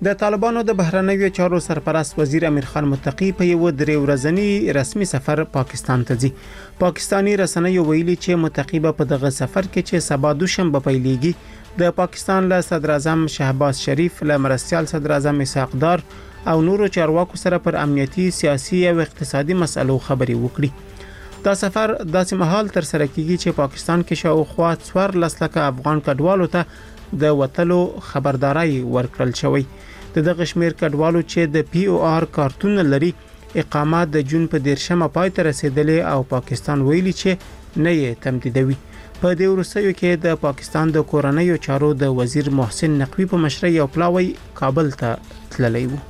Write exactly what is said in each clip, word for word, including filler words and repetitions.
د طالبانو د بهرنیو چارو سرپرست وزیر امیر خان متقی په یو درې ورځنی رسمي سفر پاکستان ته ځي. پاکستانی رسنیو ویلي چې متقی په دغه سفر کې چې سبا دوشنبه پیلېږي د پاکستان له صدر اعظم شهباز شریف، له مرستیال صدر اعظم اسحاق ډار او نورو چارواکو سره پر امنیتي، سیاسي او اقتصادي مسلو خبرې وکړي. دا سفر داسې مهال تر سره کیږي چې پاکستان کې شاوخوا څوارلس لکه افغان کډوالو ته د وټلو خبرداري ورکړل شوی. د دغه شمیر کډوالو چې د پی او آر کارتون لري اقامه د جون په دیرشمه پای ته رسیدلې او پاکستان ویلي چې نه یې تمدیدوي. په دې وروستیو کې د پاکستان د کورنیو چارو د وزیر محسن نقوی په مشرۍ یو پلاوی کابل ته تللی و.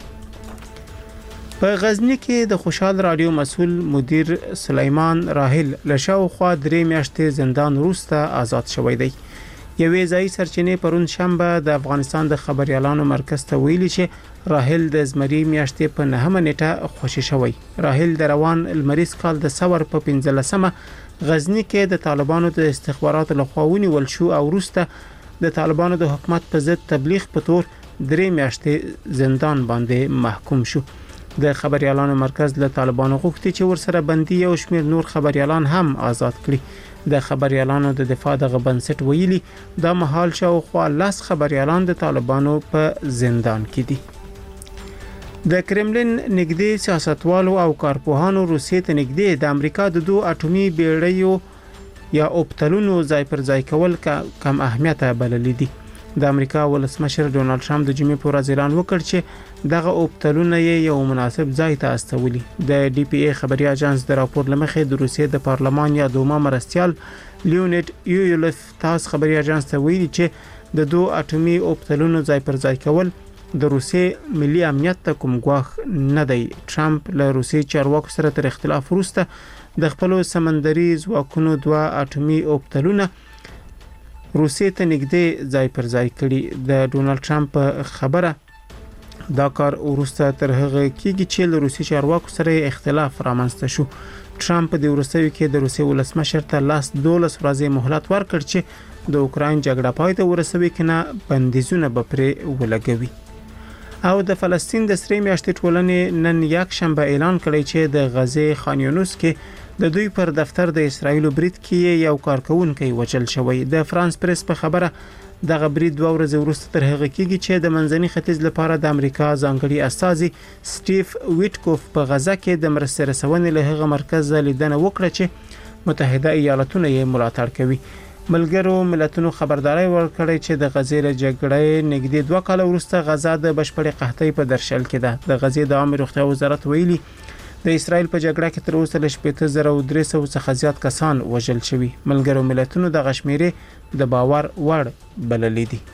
په غزنی کې د خوشحال رادیو مسؤل مدیر سلیمان راحل لشاو خوا درې میاشتې زندان وروسته آزاد شوی دی. یوې ځای سرچینې پرون شنبه د افغانستان د خبريالانو مرکز ته ویلي چې راحل د زمري میاشتې په نهمه نیټه خوشی شوی. راحل د روان المریز کال د سور په پنځلسمه غزنی کې د طالبانو د استخباراتو لخوا ونیول شو او وروسته د طالبانو د حکومت په ضد تبلیغ په تور درې میاشتې زندان باندې محکوم شو. د خبريالانو مرکز له طالبانو غوښتي چې ورسره بندي او شمیر نور خبريالان هم آزاد کړي. د خبريالانو د دفاع د غبنسټ ویلي دا مهال شاوخوا لاس خبريالان د طالبانو په زندان کې دي. د کرملین نږدې سیاستوالو او کارپوهانو روسیې ته نږدې د امریکا د دوه اټومي بیړیو یا اوبتلونو ځای پر ځای کول کم اهمیت بللی دي. د امریکا ولسمشر ډونالد ټرمپ د جمعې په ورځ اعلان وکړ چې دغه اوبتلونه یو مناسب ځای ته استولي. د ډي پی ای خبري اژانس د راپور لمخې د روسیې د پارلمان یا دوما مرستيال لیونید یولیف تاس خبري اژانس ته ویلي چې د دوه اټومي اوبتلونو ځای پر ځای کول د روسیې ملي امنیت ته کوم ګواښ نه دی. ټرمپ له روسیې چارواکو سره تر اختلاف وروسته د خپل سمندري ځواکونو دوه اټومي اوبتلونه روسیې ته نږدې ځای پر ځای کړي. د ډونالد ټرمپ خبره دا کار وروسته تر هغه کېږي چې له روسي چارواکو سره اختلاف رامنځته شو. ټرمپ د وروستیو کې د روسي ولسمشر ته لاس دولس ورځې مهلت ورکړ چې د اوکراین جګړه پای ته ورسوي کنه بندیزونه به پرې ولګوي. او د فلسطین د سری میاشتې ټولنې نن یک شنبه اعلان کړی چې د غزې خان یونس کې د دوی پر دفتر د اسرایل برید کې یو کارکونکي وژل شوی. د فرانس پریس په خبره دغه برید دوه ورځې وروسته تر هغه کېږي چې د منځني ختیځ لپاره د امریکا ځانګړي استازي سټیف ویټکوف په غزه کې د مرستې رسونې له هغه مرکز لیدنه وکړه چې متحده ایالاتونه یې ملاتړ کوي. ملګرو ملتونو خبرداري ورکړې چې د غزې له جګړې نږدې دوه کال وروسته غزه د بشپړې قحطۍ په درشل کې ده. د غزې د عامه روغتیا وزارت ویلي د اسرایل په جګړه کې تر اوسه له شپږ زره درې سوه څخه زیات کسان وژل شوي. ملګرو ملتونو د غشمیرې د باور وړ بللې دي.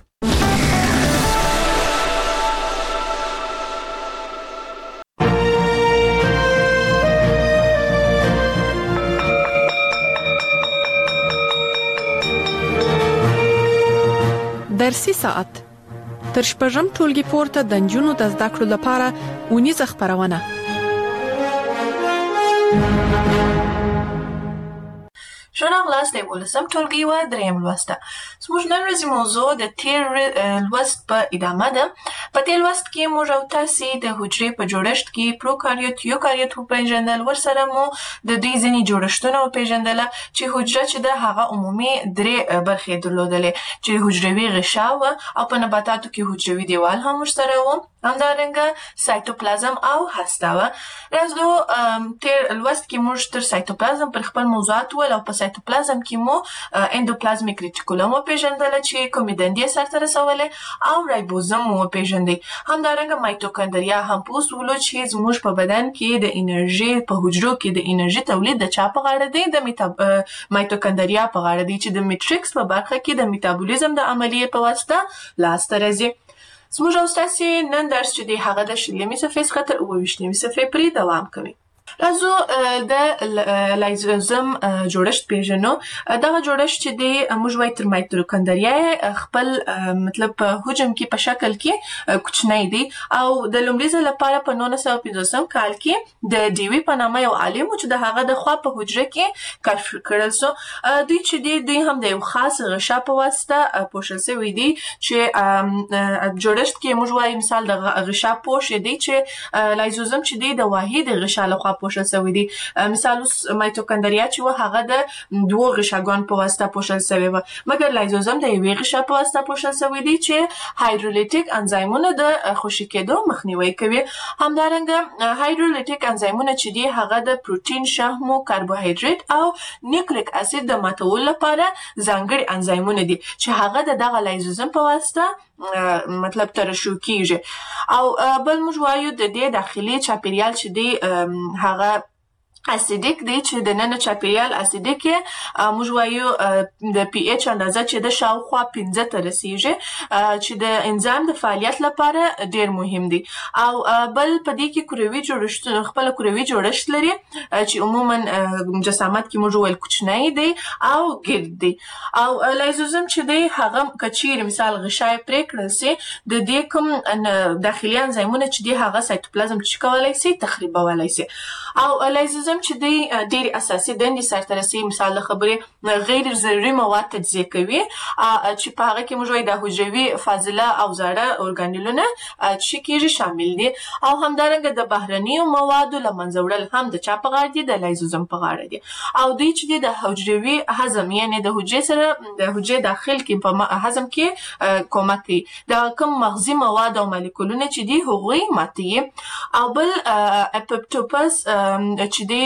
درسي ساعت تر شپږم ټولګي پورته د نجونو د زده کړو لپاره ونیزه خبرونه. شنو غلاست ولسم ټولګي و دریم لوسته. زموږ نن ورځې موضوع د تیر لوست په ادامه ده. په تیر لوست کې موږ او تاسو د حجرې په جوړښت کې پروکاریوت یوکاریوت په پیژندل، ورسره مو د دوی ځینې جوړښتونه پیژندل چې حجره چې د هغه عمومي درې برخې درلودلې چې حجروي غشا و او په نباتاتو کې حجروي دیوال هم ورسره و، همدارنګه سایتوپلازم او هسته و. راځو تیر لوست کې موږ تر سایتوپلازم پر خپل موضوعات ول او په سایتوپلازم کې مو اندوپلازمیک ریټیکولم پیژندل چې کومې دندې سرته رسولې او رایبوزوم مو پیژندل. همدارنګه مایټوکاندریا هم پوسولو چې زموږ په بدن کې د انرژي په حجرو کې د انرژي تولید د چا په غاړه دی؟ د مایټوکاندریا په غاړه دی چې د میټریکس په برخه کې د میټابولیزم د عملیې په واسطه لاسته راځي. زموږ او ستاسو نن درس چې دی هغه د شلمې صفحې څخه تر اووه ویشتمې صفحې پورې دوام کوي. راځو د لایزوزم جوړښت پیژنو. دغه جوړښت چې دی موږ وایو تر مایتوکندریا خپل مطلب په حجم کې په شکل کې کوچنی دی او د لومړي ځل لپاره په نولس سوه پنځوسم کال کې د ډیوي په نامه یو عالم چې د هغه د خوا په حجره کې کشف کړل سو. دوی چې دی دوی هم د یو خاص غشا په واسطه پوښل شوی دی چې جوړښت کې موږ وایو مثال د غشا پوښ دی چې لایزوزم چې دی د واحد غشا لخوا پوښل شوی دی. مثال اوس مایتوکندریا چې و هغه د دوه غشاګانو په واسطه پوښل شوی و، مګر لایزوزم د یوې غشا په واسطه پوښل شوی دی چې هایدرولیټیک انزایمونه د خوشې کېدو مخنیوي کوي. همدارنګه هایدرولیټیک انزایمونه چې دی هغه د پروتین، شحم، کاربوهایډریټ او نیوکلیک اسید د ماتولو لپاره ځانګړي انزایمونه دي چې هغه د دغه لایزوزم په واسطه مطلب ترشح کیږي. او بل موږ وایو د دې داخلي چاپیریال چې دی هغه اسیدیک دی چې د نن چاپیریال اسیدیک موږ وایو د پی ایچ اندازه چې د شاوخوا پنځه ته رسیږي چې د انزایم د فعالیت لپاره ډیر مهم دی. او بل په دې کې کروي جوړښت خپل کروي جوړښت لري چې عموما جسامت کې موږ ویل کوچنی دی او ګرد دی. او لایزوزم چې دی هغه کچیر مثال غشای پرې کړل سي د دې کوم داخلي انزایمونه چې دی هغه سایتوپلازم چې کولای سي تخریبولای سي. او لایزوزم چې دی ډېر اساسي دندې سرته رسوي. مثال د خبرې غیر ضروري مواد تجزیه کوي چې په هغه کې موږ وایو د حجروي فاضله او زاړه ارګانیلونه چې کېږي شامل دي. او همدارنګه د بهرنیو موادو له منځه وړل هم د چا په غاړه دي؟ د لایزوزم په غاړه دي. او دوی چې دی د حجروي هضم یعنی د حجرې سره د حجرې داخل کې په هضم کې کومک کوي. د کوم مغزي مواد او مالیکولونه چې دی هغوی ماتوي. او بل اپوپټوپس چې دی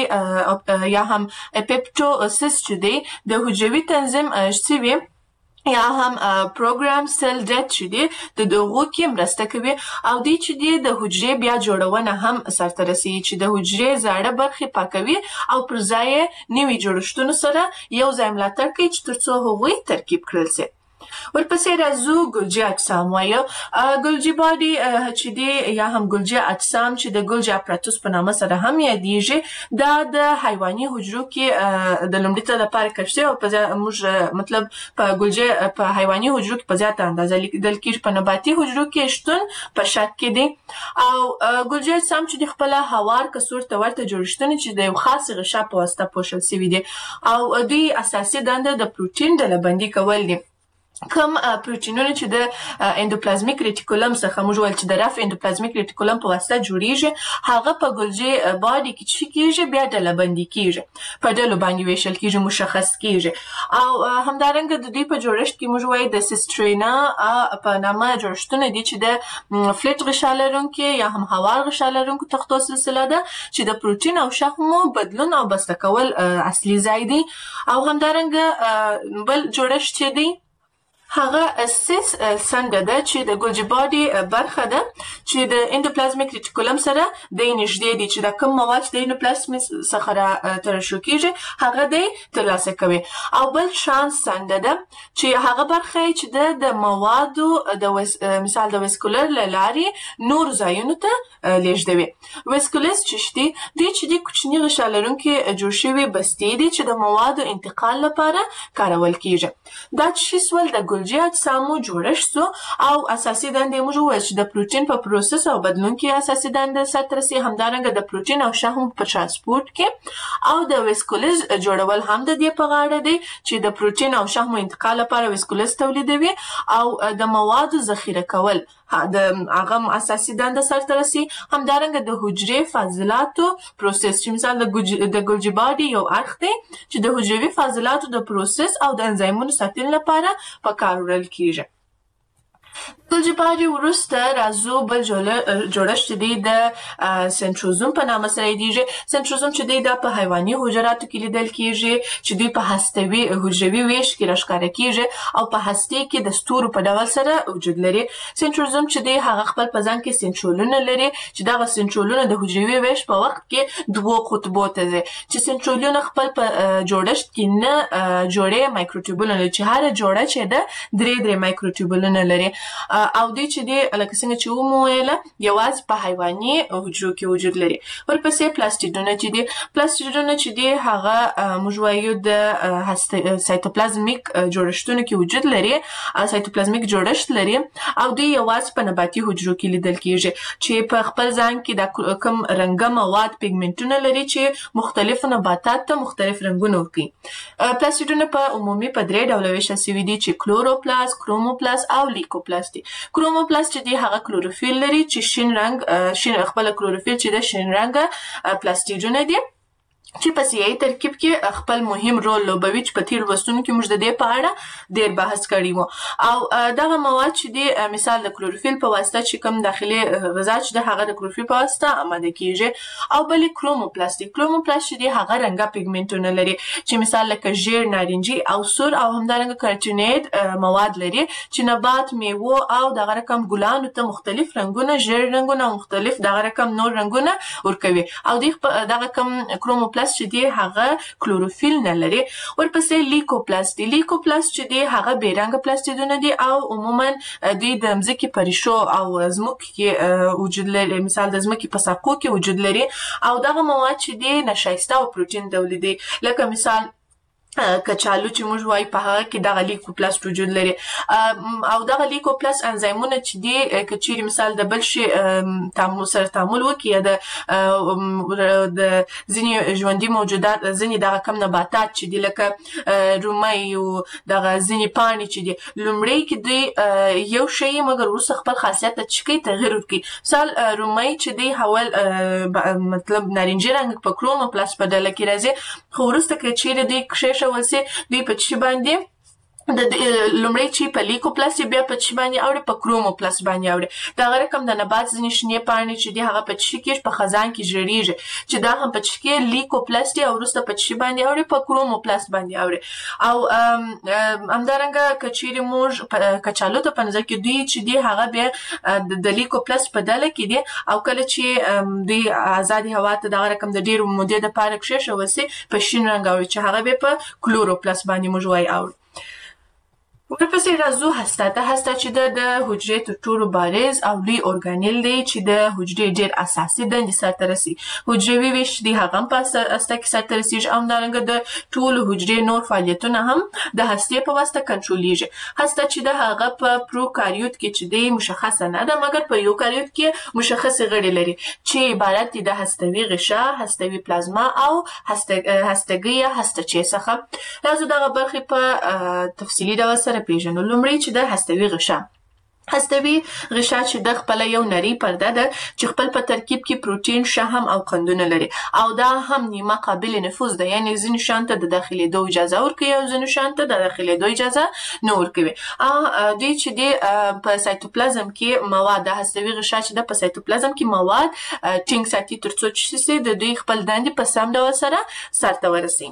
یا هم اپیپټوسس چې دی د حجروي تنظیم شوي یا هم پروګرام سیل ډیت چې دی د دغو کې مرسته کوي. او دی چې دی د حجرې بیا جوړونه هم سرته رسوي چې د حجرې زاړه برخې پاکوي او پر ځای نوي جوړښتونو سره یو ځای ملاتړ کوي چې ترڅو هغوی ترکیب کړل سي. ورپسې راځو ګلجي اجسام وایو. ګلجي باډي چې دی یا هم ګلجي اجسام چې د ګلجي اپراتوس په نامه سره هم یادیږي دا د حیواني حجرو کې د لومړي ځل لپاره کشف شوی او په موږ مطلب په ګلجي په حیواني حجرو کې په زیاته اندازه لیدل کېږي، په نباتي حجرو کې شتون په شک کې دی. او ګلجي اجسام چې د خپل هوار کڅوړ ته ورته جوړښتونه چې د یو خاص غشا په واسطه پوښل شوي دي او دوی اساسي دنده د پروتین ډلبندي کول دي. کوم پروتینونه چې د اندوپلازمیک ریټیکولم څخه موږ ویل چې د رف اندوپلازمیک ریټیکولم په واسطه جوړیږي هغه په ګلجي باډي کې چې کېږي بیا ډلبندي کېږي، په ډلو باندې ویشل کېږي، مشخص کېږي. او همدارنګه د دوی په جوړښت کې موږ وایو د سیسټرینا په نامه جوړښتونه دي چې د فلټ غشا لرونکي یا هم هوار غشا لرونکو تختو سلسله ده چې د پروتین او شحمو بدلون او بسته کول اصلي ځای دی. او همدارنګه بل جوړښت چې دی هغه سیس څنګه ده چې د ګلجي باډي برخه ده چې د اندوپلازمیک ریټیکولم سره د نږدې دي چې د کوم مواد د اندوپلازم څخه ترشح کېږي هغه دی ترلاسه کوي. او بل شانس څنګه ده چې هغه برخه چې د موادو د مثال د ویسکولر له لارې نور ځایونو ته لیږدوي. ویسکولس چې دی دوی چې دی کوچني غشا لرونکي جوړ شوي بستې دي چې د موادو انتقال لپاره کارول کېږي. دا چې سول د ګلجي اجسامو جوړښت سو او اساسي دندې موږ وویل چې د پروتین په پروسس او بدلون کې اساسي دنده سرته رسي. همدارنګه د پروتین او شحم په ترانسپورت کې او د ویسکولز جوړول هم د دې په غاړه دی چې د پروتین او شحمو انتقال لپاره ویسکولز تولیدوي او د موادو ذخیره کول د هغه اساسي دنده سرته رسي. همدارنګه د حجرې فاضلاتو پروسس چې مثال د ګلجي باډي یو اړخ دی چې د حجروي فاضلاتو د پروسس او د انزایمونو ساتلو لپاره په کار وړل کېږي. ګلجي باډي وروسته راځو بل جوړښت دی د سنټروزوم په نامه سره یادیږي. سنټروزوم چې دی دا په حیواني حجراتو کې لیدل کېږي چې دوی په هستوي حجروي ویش کې راښکاره کېږي او په هستې کې د ستورو په ډول سره وجود لري. سنټروزوم چې دی هغه خپل په ځان کې سنټرولونه لري چې دغه سنټرولونه د حجروي ویش په وخت کې دوو قطبو ته ځي چې سنټرولونه خپل په جوړښت کې نه جوړې مایکروټیوبولونه لري چې هر جوړه چې ده درې درې مایکروټیوبولونه لري. او دوی چې دی لکه څنګه چې ومو ویله یوازې په حیواني حجرو کې وجود لري. ورپسې پلاستیدونه چې دی پلاستیدونه چې دی هغه موږ وایو د سایتوپلازمیک جوړښتونو کې وجود لري، سایتوپلازمیک جوړښت لري او دوی یوازې په نباتي حجرو کې لیدل کیږي چې په خپل ځان کې د کوم رنګه مواد پیګمنټونه لري چې مختلف نباتات ته مختلف رنګونه ورکوي. پلاستیدونه په عمومي په درې ډوله ویشل شوي دي چې کلوروپلاست، کروموپلاست او لیکوپلاست دي. کروموپلاست چې دی هغه کلوروفیل لري چې شین رنګ شین خپل کلوروفیل چې د شین رنګ پلاستیدونه دي چې په سیاسي ترکیب کې خپل مهم رول لوبوي چې په تیر لوستونو کې موږ د دې په اړه ډېر بحث کړی وو. او دغه مواد چې دی مثال د کلوروفیل په واسطه چې کوم داخلي غذا چې د هغه د کلوروفیل په واسطه آماده کیږي او بل کروموپلاست کروموپلاست چې دی هغه رنګه پیګمنټونه لري چې مثال لکه ژیړ، نارنجي او سور او همدارنګه کارټینیډ مواد لري چې نبات، میوه او دغه رقم ګلانو ته مختلف رنګونه، ژیړ رنګونه او مختلف دغه رقم نور رنګونه ورکوي او دغه کوم کروموپلاست چې دی هغه کلوروفیل نه لري. ورپسې لیکوپلاست دی لیکوپلاست چې دی هغه بې رنګه پلاستیدونه دي او عموما دوی د ځمکې په ریښو او ځمکو کې وجود لري، مثال د ځمکې په ساقو کې وجود لري او دغه مواد چې دی نشایسته او پروتین ډولي دي، لکه مثال کچالو چې موږ وایو په هغه کې دغه لیکوپلاست وجود لري او دغه لیکوپلاست انزایمونه چې دی که چیرې مثال د بل شي تعامل سره تعامل وکړي یا د د ځینې ژوندي موجودات ځینې دغه کم نباتات چې دي لکه رومۍ او دغه ځینې پاڼې چې دي لومړی کې دوی یو شی مګر وروسته خپل خاصیت ته چې کوي تغیر ورکوي. مثال رومۍ چې دی حول مطلب نارنجي رنګ په کروموپلاست په ډله کې راځي خو وروسته که چیرې دوی کښېښه ولسي دوی په چی باندې د لومړی چې په لیکوپلاست بیا په چی باندې اوړي په کروموپلاست باندې اوړي. دغه رقم د نبات ځینې شنې پاڼې چې دي هغه په چی کې په خزان کې ژړیږي چې دا هم په چی کې لیکوپلاست او وروسته په چی باندې اوړي په کروموپلاست باندې اوړي. او همدارنګه که چیرې موږ کچالو ته په نظر کې دوی چې دي هغه بیا د لیکوپلاست په ډله کې دي او کله چې دوی آزادي هوا ته دغه رقم د ډېرو مودې دپاره کښېښول سي په شین رنګ اوړي چې هغه بیا په کلوروپلاست باندې موږ وایو اوړي. ورپسې راځو هسته ته. هسته چې د د حجرې تر ټولو بارز او لوی ارګانیل دی چې د حجرې ډېر اساسي دندې سرته رسي. حجروي ویش دی هغه هم په هسته کې سرته رسیږي او همدارنګه د ټولو حجرې نور فعالیتونه هم د هستې په واسطه کنټرولېږي. هسته چې د هغه په پروکاریوت کې چې دی مشخصه نه ده مګر په یوکاریوت کې مشخصې غړي لري چې عبارت دي د هستوي غشا، هستوي پلازما او هستګي یا هستچې څخه. راځو دغه برخې په تفصیلي ډول سره پیژنو. لومړی چې د هستوي غشا هستوي غشا چې د خپل یو نری پرده ده چې خپل په ترکیب کې پروتین، شحم او قندونه لري او دا هم نیمه قابل نفوذ ده، یعنی ځینې شیانو ته د داخلېدو اجازه ورکوي او ځینې شیانو ته د داخلېدو اجازه نه ورکوي. دوی چې دی په سایتوپلازم کې مواد د هستوي غشا چې د په سایتوپلازم کې مواد ټینګ ساتي تر څو چې د دوی خپل دندې په سم ډول سره سرته ورسي.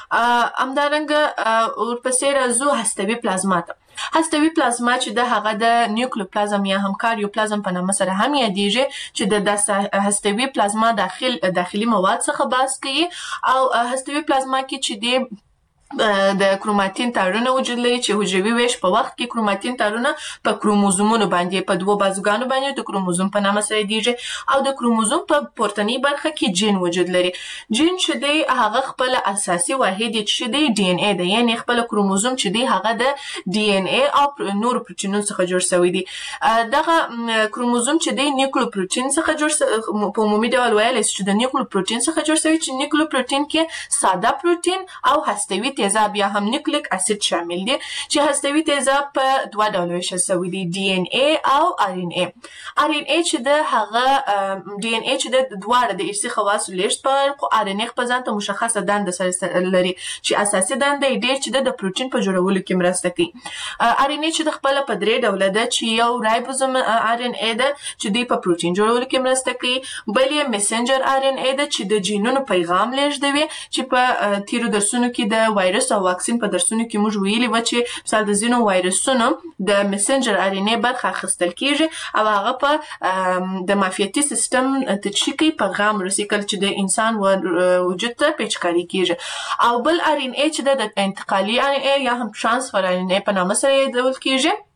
همدارنګه ورپسې راځو هستوي پلازما ته. هستوي پلازما چې د هغه د نیوکلیوپلازم یا هم کاریوپلازم په نامه سره هم یادېږي چې د هستوي پلازما داخل داخلي مواد څخه بحث کوي او هستوي پلازما کې چې دی د کروماتین تارونه وجود لري چې حجروي ویش په وخت کې کروماتین تارونه په کروموزومونو باندې په دوو بازوګانو باندې د کروموزوم په نامه سره یادېږي او د کروموزوم په پورتنۍ برخه کې جین وجود لري. جین چې دی هغه خپل اساسي واحد چې دی ډي ان اي دی، یعنی خپل کروموزوم چې دی هغه د ډي ان اي او نور پروتینونو څخه جوړ شوی دی. دغه کروموزوم چې دی نیوکلیوپروتین څخه جوړ په عمومي ډول ویلی چې د نیوکلیوپروتین څخه جوړ شوی چې نیوکلیوپروتین کې ساده پروتین او هستوي تیزاب یا هم نیوکلیک اسید شامل دي چې هستوي تیزاب په دوه ډوله ویشل شوي دي، ډي ان اي او ار ان اي. ار ان اي چې د هغه ډي ان اي چې د دواړه د ارثي خواصو لیږد په خو ار ان اي خپل ځان ته مشخصه دنده سره لري چې اساسي دنده یې ډېر چې د پروتین په جوړولو کې مرسته کوي. ار ان اي چې د خپله په درې ډوله ده چې یو رایبوزوم ار ان اي ده چې دوی په پروتین جوړولو کې مرسته کوي، بل یې میسنجر ار ان اي ده چې د جینونو پیغام لیږدوي چې په تیرو درسونو کې د وایرس او واکسین په درسونو کې موږ ویلي و چې مثال د ځینو وایرسونو د میسنجر ار ان اي برخه اخیستل کیږي او هغه په د معافیتي سیستم تشکیل پیغام رسي کله چې د انسان وجود ته پیچکاري کیږي. او بل ار ان اي چې د انتقالي ار ان اي یا هم ترانسفر ار ان اي په نامه سره یادول کیږي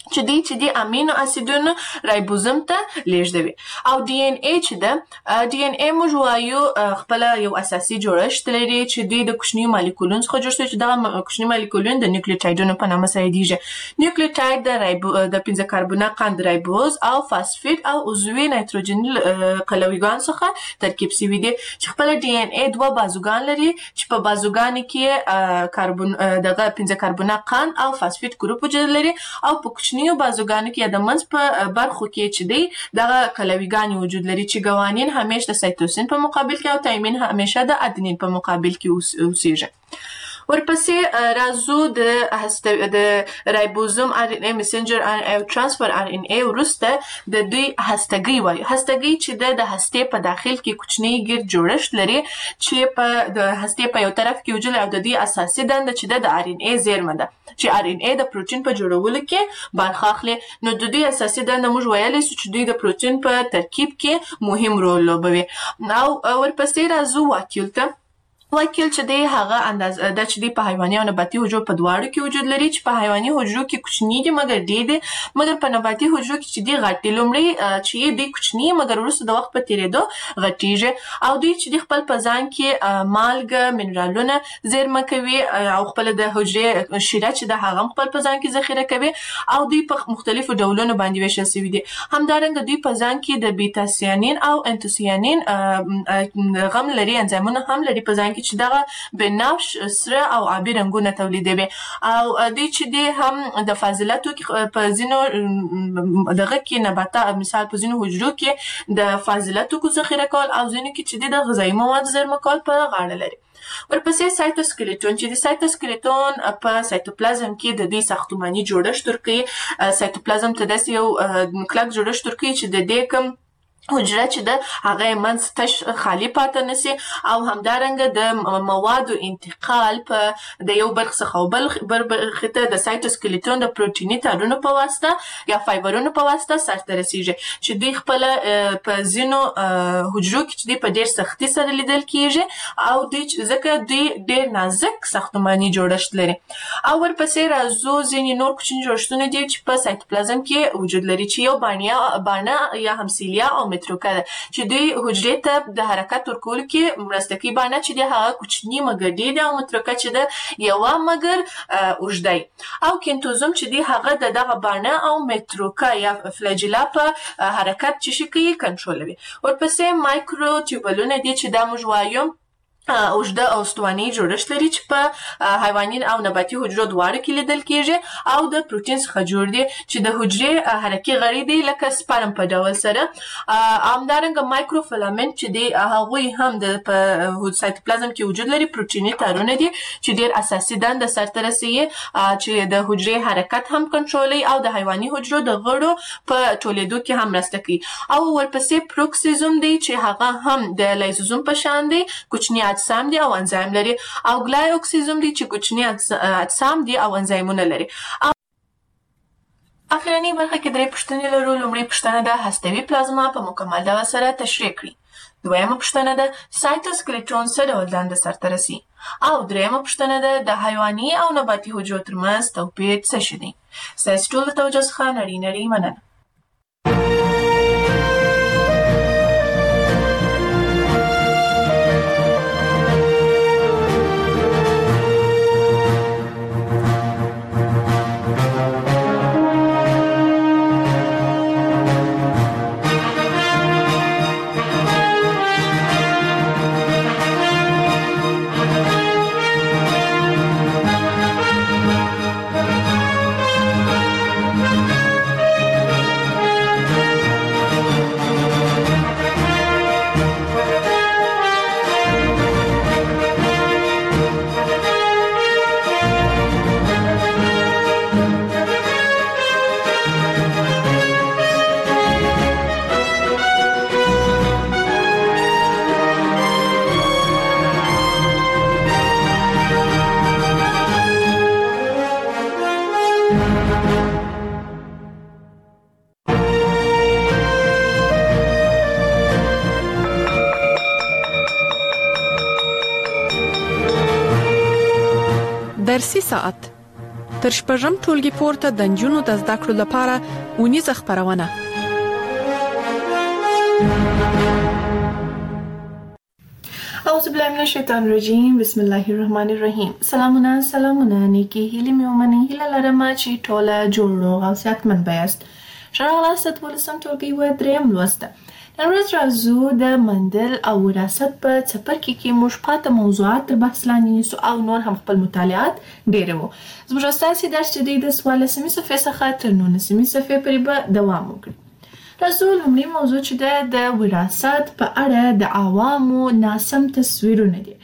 چې دی چې د امینو اسیدونو رایبوزوم ته لیږدوي. او ډي ان اي چې ده ډي ان اي موږ وایو خپل یو اساسي جوړښت لري چې دی د کوچنیو مالیکولونو څخه جوړ شوی چې دغه کوچني مالیکولونه د نیوکلیوټایډونو په نامه سره یادیږي. نیوکلیوټاید د رایبو د پنځه کاربونه قند رایبوز او فاسفید او عضوي نایتروجني قلویګان څخه ترکیب شوي دي چې خپل ډي ان اي دوه بازوګان لري چې په بازوګانو کې کاربون دغه پنځه کاربونه قند او فاسفید ګروپ وجود لري او په کوچنیو بازوګانو کې د منځ په برخو کې چې دی دغه قلویګان وجود لري چې ګوانین همیشه د سایتوسین په مقابل کې او تایمین همیشه د ادنین په مقابل کې اوسیږي. ورپسې راځو د هسته د رایبوزوم ار ان اي میسنجر ار ان اي ترانسفر ار ان اي وروسته د دوی هستګي وایي. هستګي چې د هسته په داخل کې کوچنی ګرد جوړښت لري چې په د هسته په یو طرف کې وجود او د دې اساسي دنده چې د ار ان اي زیرمه ده چې ار ان اي د پروتین په جوړولو کې برخه اخلي. نو د دې اساسي دنده موږ ویلای شو چې دوی د پروتین په ترکیب کې مهم رول لوبوي. او ورپسې راځو واکیول ته. واکیول چې دی هغه انداز د چې دی په حیواني او نباتي حجرو په دواړو کې وجود لري چې په حیواني حجرو کې کوچني دي مګر ډېر دي مګر په نباتي حجرو کې چې دی غټ دي. لومړی چې دی کوچني مګر وروسته د وخت په تیریدو غټیږي او دوی چې دی خپل په ځان کې مالګه منرالونه زیرمه کوي او خپل د حجرې شیره چې د هغه خپل په ځان کې ذخیره کوي او دوی په مختلفو ډولونو باندې ویشل شوي دي. همدارنګه دوی په ځان کې د بیتا سیانین او انتوسیانین غم لري انزایمونه هم لري په ځان کې چې دغه بنفش سره او آبي رنګونه تولیدوي او دوی چې دی هم د فاضلاتو په ځینو دغه کې نباتات مثال په ځینو حجرو کې د فاضلاتو کو ذخیره کول او ځینو کې چې دی د غذایي مواد زیرمه کول په غاړه لري. ورپسې سایتوسکلیټون چې د سایتوسکلیټون په سایتوپلازم کې د دې ساختماني جوړښت ورکوي. سایتوپلازم ته داسې یو کلک جوړښت ورکوي چې د دې کوم حجره چې د هغه منځ تش خالی پاتې نشي او همدارنګه د موادو انتقال په د یو برخه څخه بل برخه ته د سایتوسکلیټون د پروتیني تارونو په واسطه یا فایبرونو په واسطه سرته رسیږي چې دوی خپل په ځینو حجرو کې چې دوی په ډېر سختي سره لیدل کیږي او دوی ځکه دوی ډېر نازک ساختماني جوړښت لري. او ورپسې راځو ځینې نور کوچني جوړښتونه دي چې په سایتوپلازم کې وجود لري چې یو باڼه باڼه یا همسیلیا او متروکه ده چې دوی حجرې ته د حرکت ورکولو کې مرسته کوي. باڼه چې دی هغه کوچني مګر ډېر دی او متروکه چې ده یوه مګر اوږده وي. او کینتوزوم چې دی هغه د دغه باڼه او متروکه یا فلاجیلا په حرکت چې شي کوي کنټرولوي. ورپسې مایکرو ټیوبلونه دي چې دا موږ وایو اوږده او استواني جوړښت لري چې په حیواني او نباتي حجرو دواړو کې لیدل کیږي او د پروتین څخه جوړ دي چې د حجرې حرکي غړي دي لکه سپرم په ډول سره. همدارنګه مایکروفیلامنټ چې دی هغوی هم د په سایتوپلازم کې وجود لري پروتیني تارونه دي چې ډېر اساسي دنده سرته رسوي چې د حجرې حرکت هم کنټرولوي او د حیواني حجرو د غړو په ټولېدو کې هم مرسته کوي. او ورپسې پروکسیزوم دی چې هغه هم د لایزوزوم په شان دی کوچني اجسام دي او انزایم لري او ګلایوکسیزوم دي چې کوچني اجسام دي او انزایمونه لري. اخرنی برخه کې درې پوښتنې لرو. لومړی پوښتنه ده هستوي پلازما په مکمل ډول سره تشریح کړئ. دویمه پوښتنه ده سایتوسکلیټون څه ډول دنده سرته رسوي او دریمه پوښتنه ده د حیواني او نباتي حجرو ترمنځ توپیر څه شی دی. ستاسو ټولو ته توجه څخه نړۍ نړۍ مننه. درسي ساعت تر شپږم ټولګي پورته د نجونو د زده کړو لپاره ونیزه خپرونه. اعوذ بالله من الشیطان الرجیم. بسم الله الرحمن الرحیم. سلامونه سلامونه نیکی هیلې مې ومنئ. هیله لرم چې ټوله جوړ روغ او صحتمند یاست. ښه راغلاست د دولسم ټولګي و دریم لوست. نن ورځ راځو د مندل او وراثت په څپرکي کې موږ پاته موضوعات تر بحث لاندې نیسو او نور هم خپل مطالعات ډېروو. زموږ ستاسې درس چې دی د څوارلسمې صفحې څخه تر نولسمې صفحې پورې به دوام وکړي. راځو لومړی موضوع چې ده د وراثت په اړه د عوامو ناسم تصویرونه دي.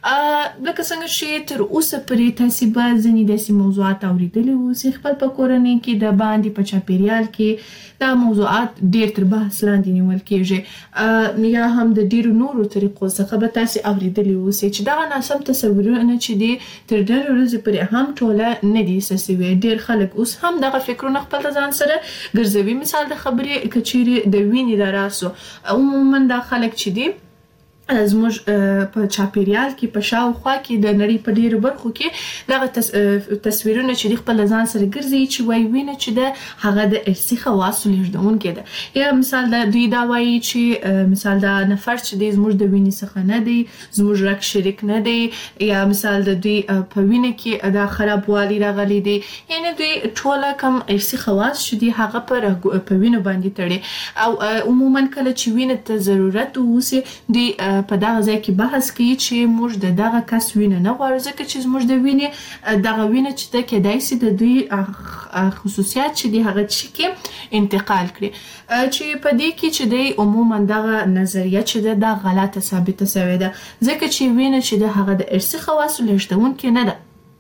لکه څنګه چې تر اوسه پورې تاسې به ځینې داسې موضوعات اورېدلي اوسئ خپل په کورنۍ کې د باندې په چاپېریال کې دا موضوعات ډېر تر بحث لاندې نیول کېږي یا هم د ډېرو نورو طریقو څخه به تاسې اورېدلي اوسئ چې دغه ناسم تصورونه چې دي تر ډېرې ورځې پورې هم ټوله نه دي ایسه سوي. ډېر خلک اوس هم دغه فکرونه خپل د ځان سره ګرځوي. مثال د خبرې که چیرې د وینې د راسو عموما دا خلک چې دي زموږ په چاپېریال کې په شاوخوا کې د نړۍ په ډېرو برخو کې دغه تصویرونه چې دوی خپل ځان سره ګرځي چې وایي وینه چې ده هغه د ارثي خواصو لیږدونکې ده. یا مثال د دوی دا وایي چې مثال دا نفر چې دی زموږ د وینې څخه نه دی، زموږ رګ شریک نه دی، یا مثال د دوی په وینه کې دا خرابوالی راغلی دی. یعنې دوی ټوله کم ارثي خواص چې دي هغه په وینو باندې تړي او عموما کله چې وینې ته ضرورت اوسي دوی په دغه ځای کې بحث کوي چې موږ د دغه کس وینه نه غواړو ځکه چې زموږ د وینې دغه وینه چې ده کیدای شي د دوی خصوصیات چې دي هغه چې کې انتقال کړي. چې په دې کې چې دی عموما دغه نظریه چې ده دا غلطه ثابته شوې ده ځکه چې وینه چې ده هغه د ارثي خواصو لیږدونکې نه ده.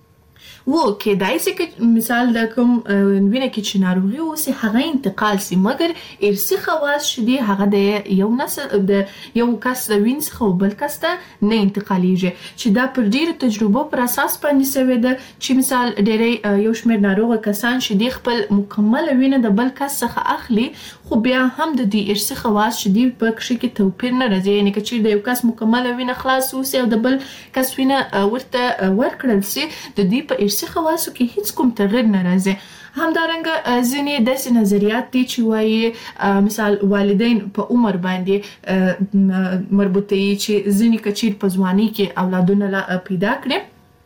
و کیدای شي که مثال د کوم وینه کې چې ناروغي اوسي هغه انتقال شي مګر ارثي خواص چې دي هغه د یو نسل د یو کس د وینې څخه بل کس ته نه انتقالیږي چې دا پر ډېرو تجربو پر اساس باندې شوې ده چې مثال ډېری یو شمېر ناروغه کسان چې دي خپل مکمله وینه د بل کس څخه اخلي خو بیا هم د دې ارثي خواص چې دي په کښې کې توپیر نه راځي. یعنې که چیرې د یو کس مکمله وینه خلاص اوسي او د بل کس وینه ورته ورکړل شي د دوی په ارثي خواصو کې هیڅ کوم تغیر نه راځي. همدارنګه ځینې داسې نظریات دي چې وایي مثال والدین په عمر باندې مربوطوي چې ځینې که چیرې په ځوانۍ کې اولادونه پیدا کړي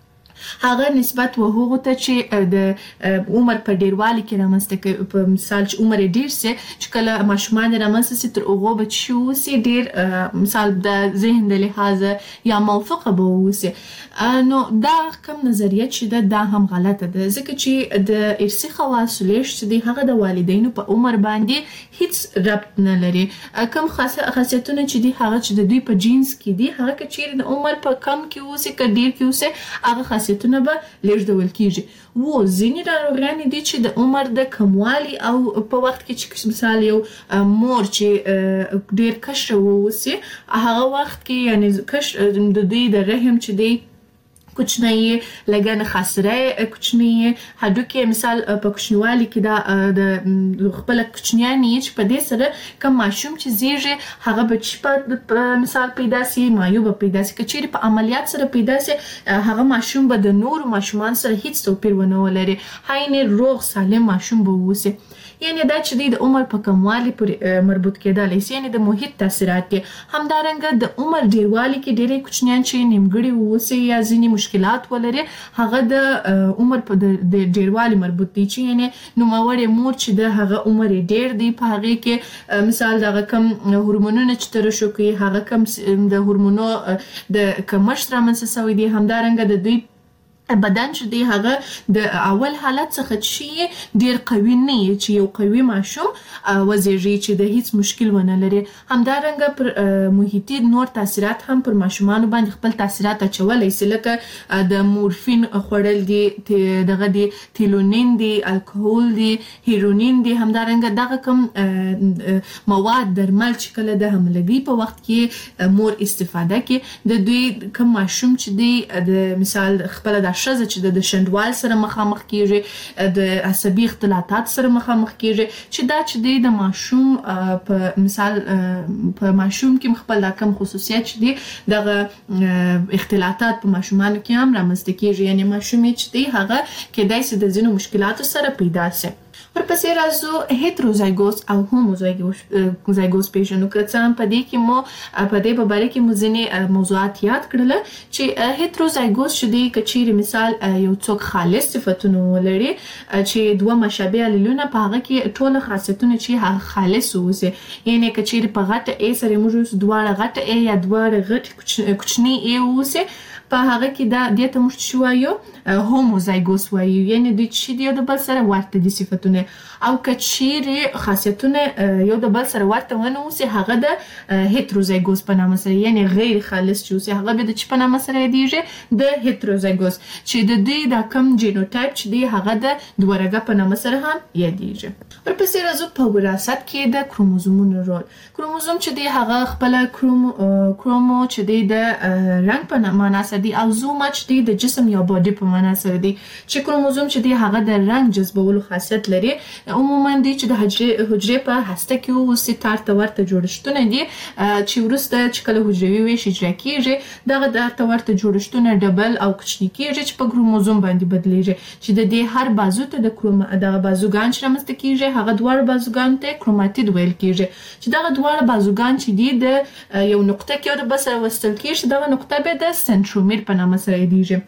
هغه نسبت و هغو ته چې د عمر په ډیروالي کې رامنځته کوي. په مثال چې عمر یې ډیر سي چې کله ماشومان یې رامنځته سي تر هغو به چې اوسي ډیر مثال د ذهن د لحاظه یا موفقه به اوسي. نو دا کوم نظریه چې ده دا هم غلطه ده ځکه چې د ارثي خواصو لیږد چې دی هغه د والدینو په عمر باندې هیڅ ربط نه لري. کوم خاصیتونه چې دي هغه چې د دوی په جینس کې دي هغه که چیرې د عمر په کم کې اوسي که ډیر کې اوسي هغه خاصیتونه به لیږدول کیږي. و ځینې ناروغیانې دي چې د عمر د کموالي او په وخت کې چې مثال یو مور چې ډیر کشره واوسي هغه وخت کې یعنې کشر د دوی د رحم چې دی کوچنی لګن خاصره کوچنی هډوکي مثال په کوچنیوالي کې دا د خپل کوچنیانی چې په دې سره کوم ماشوم چې زیږي هغه به چې په مثال پیدا سي مایوب پیدا سي کچېری په عملیات سره پیدا سي هغه ماشوم به د نور ماشومان سره هیڅ توپیر ونه ولري هاینه روغ سالم ماشوم به ووسي. یعنی دا چې د عمر په کموالي پورې مربوط کېدلی شي یعنی د محیط تاثیرات دي. همدارنګه د عمر ډیروالي کې ډېری کوچنیان چې نیمګړي واوسي یا ځینې مشکلات ولري هغه د عمر په د ډیروالي مربوط دي چې یعنی نوموړې مور چې د هغه عمر یې ډېر دی په هغې کې مثال دغه کم هورمونونه چې ترشح کوي هغه کم د هورمونو د کمښت رامنځته شوی دی. همدارنګه د دوی بدن چې دی هغه د اول حالت څخه چې ډیر قوي نه وي چې یو قوي ماشوم وزیږي چې د هیڅ مشکل ونه لري. همدارنګه پر محیطي نور تاثیرات هم پر ماشومانو باندې خپل تاثیرات اچولی شي لکه د مورفین خوړل دي دغه دي تیلونین دي الکهول دي هیرونین دي. همدارنګه دغه کوم مواد درمل چې کله د حملګي په وخت کې مور استفاده کوي د دوی کوم ماشوم چې دی د مثال خپل د ښځه چې د شنډوال سره مخامخ کیږي د عصبي اختلالات سره مخامخ کیږي چې دا چې دی د ماشوم په مثال په ماشوم کې خپل کم خصوصیت چې دی دغه اختلالات په ماشومانو کې هم رامنځته کیږي یعنی ماشوم چې دی هغه کېدای شي د ځینو مشکلاتو سره پیدا شي. ورپسې راځو هیتروزایګوس او هوموزایګوس پیژنو که څه هم په دې کې مو په دې په باره کې مو ځینې موضوعات یاد کړل چې هیتروزایګوس چې دی که چیرې مثال یو څوک خالص صفتونه ولري چې دوه مشابه الیلونه په هغه کې ټول خاصیتونه چې هغه خالص اوسي یعنی که چیرې په غټه ای سره موږ دواړه غټه ای یا دواړه غټ کوچنی ای اوسي په هغه کې دا دې ته موږ شو وایو هوموزایګوس وایو یعنی دوی چې دی د بل سره ورته دي صفتونه او که چیرې خاصیتونه یو د بل سره ورته ونه اوسي هغه د هیتروزایګوس په نامه سره یعنی غیر خالص چې اوسي هغه به د چی په نامه سره یادیږي د هیتروزایګوس چې د دې د کم جینوټایپ چې دی هغه د دوهرګه په نامه سره هم یادیږي. ورپسې راځو په وراثت کې د کروموزومونو رول. کروموزوم چې دی هغه خپل کرومو کرومو چې دی د رنګ په معنا سره دی او زوم چې دی د جسم یا باډي په معنا سره دی چې کروموزوم چې دی هغه د رنګ جذبولو خاصیت لري عموما دی چې د حجرې حجرې په هسته کې اوسي تارته ورته جوړښتونه دي چې وروسته چې کله حجروي ویش اجرا کیږي دغه تارته ورته جوړښتونه ډبل او کوچني کیږي چې په کروموزوم باندې بدلیږي چې د دې هر بازو ته د کروم دغه بازوګان چې رامنځته کیږي هغه دواړه بازوګان ته کروماتید ویل کیږي چې دغه دواړه بازوګان چې دي د یو نقطه کې د بل سره وصل کیږي دغه نقطه به د سنترومیر په نامه سره یادیږي.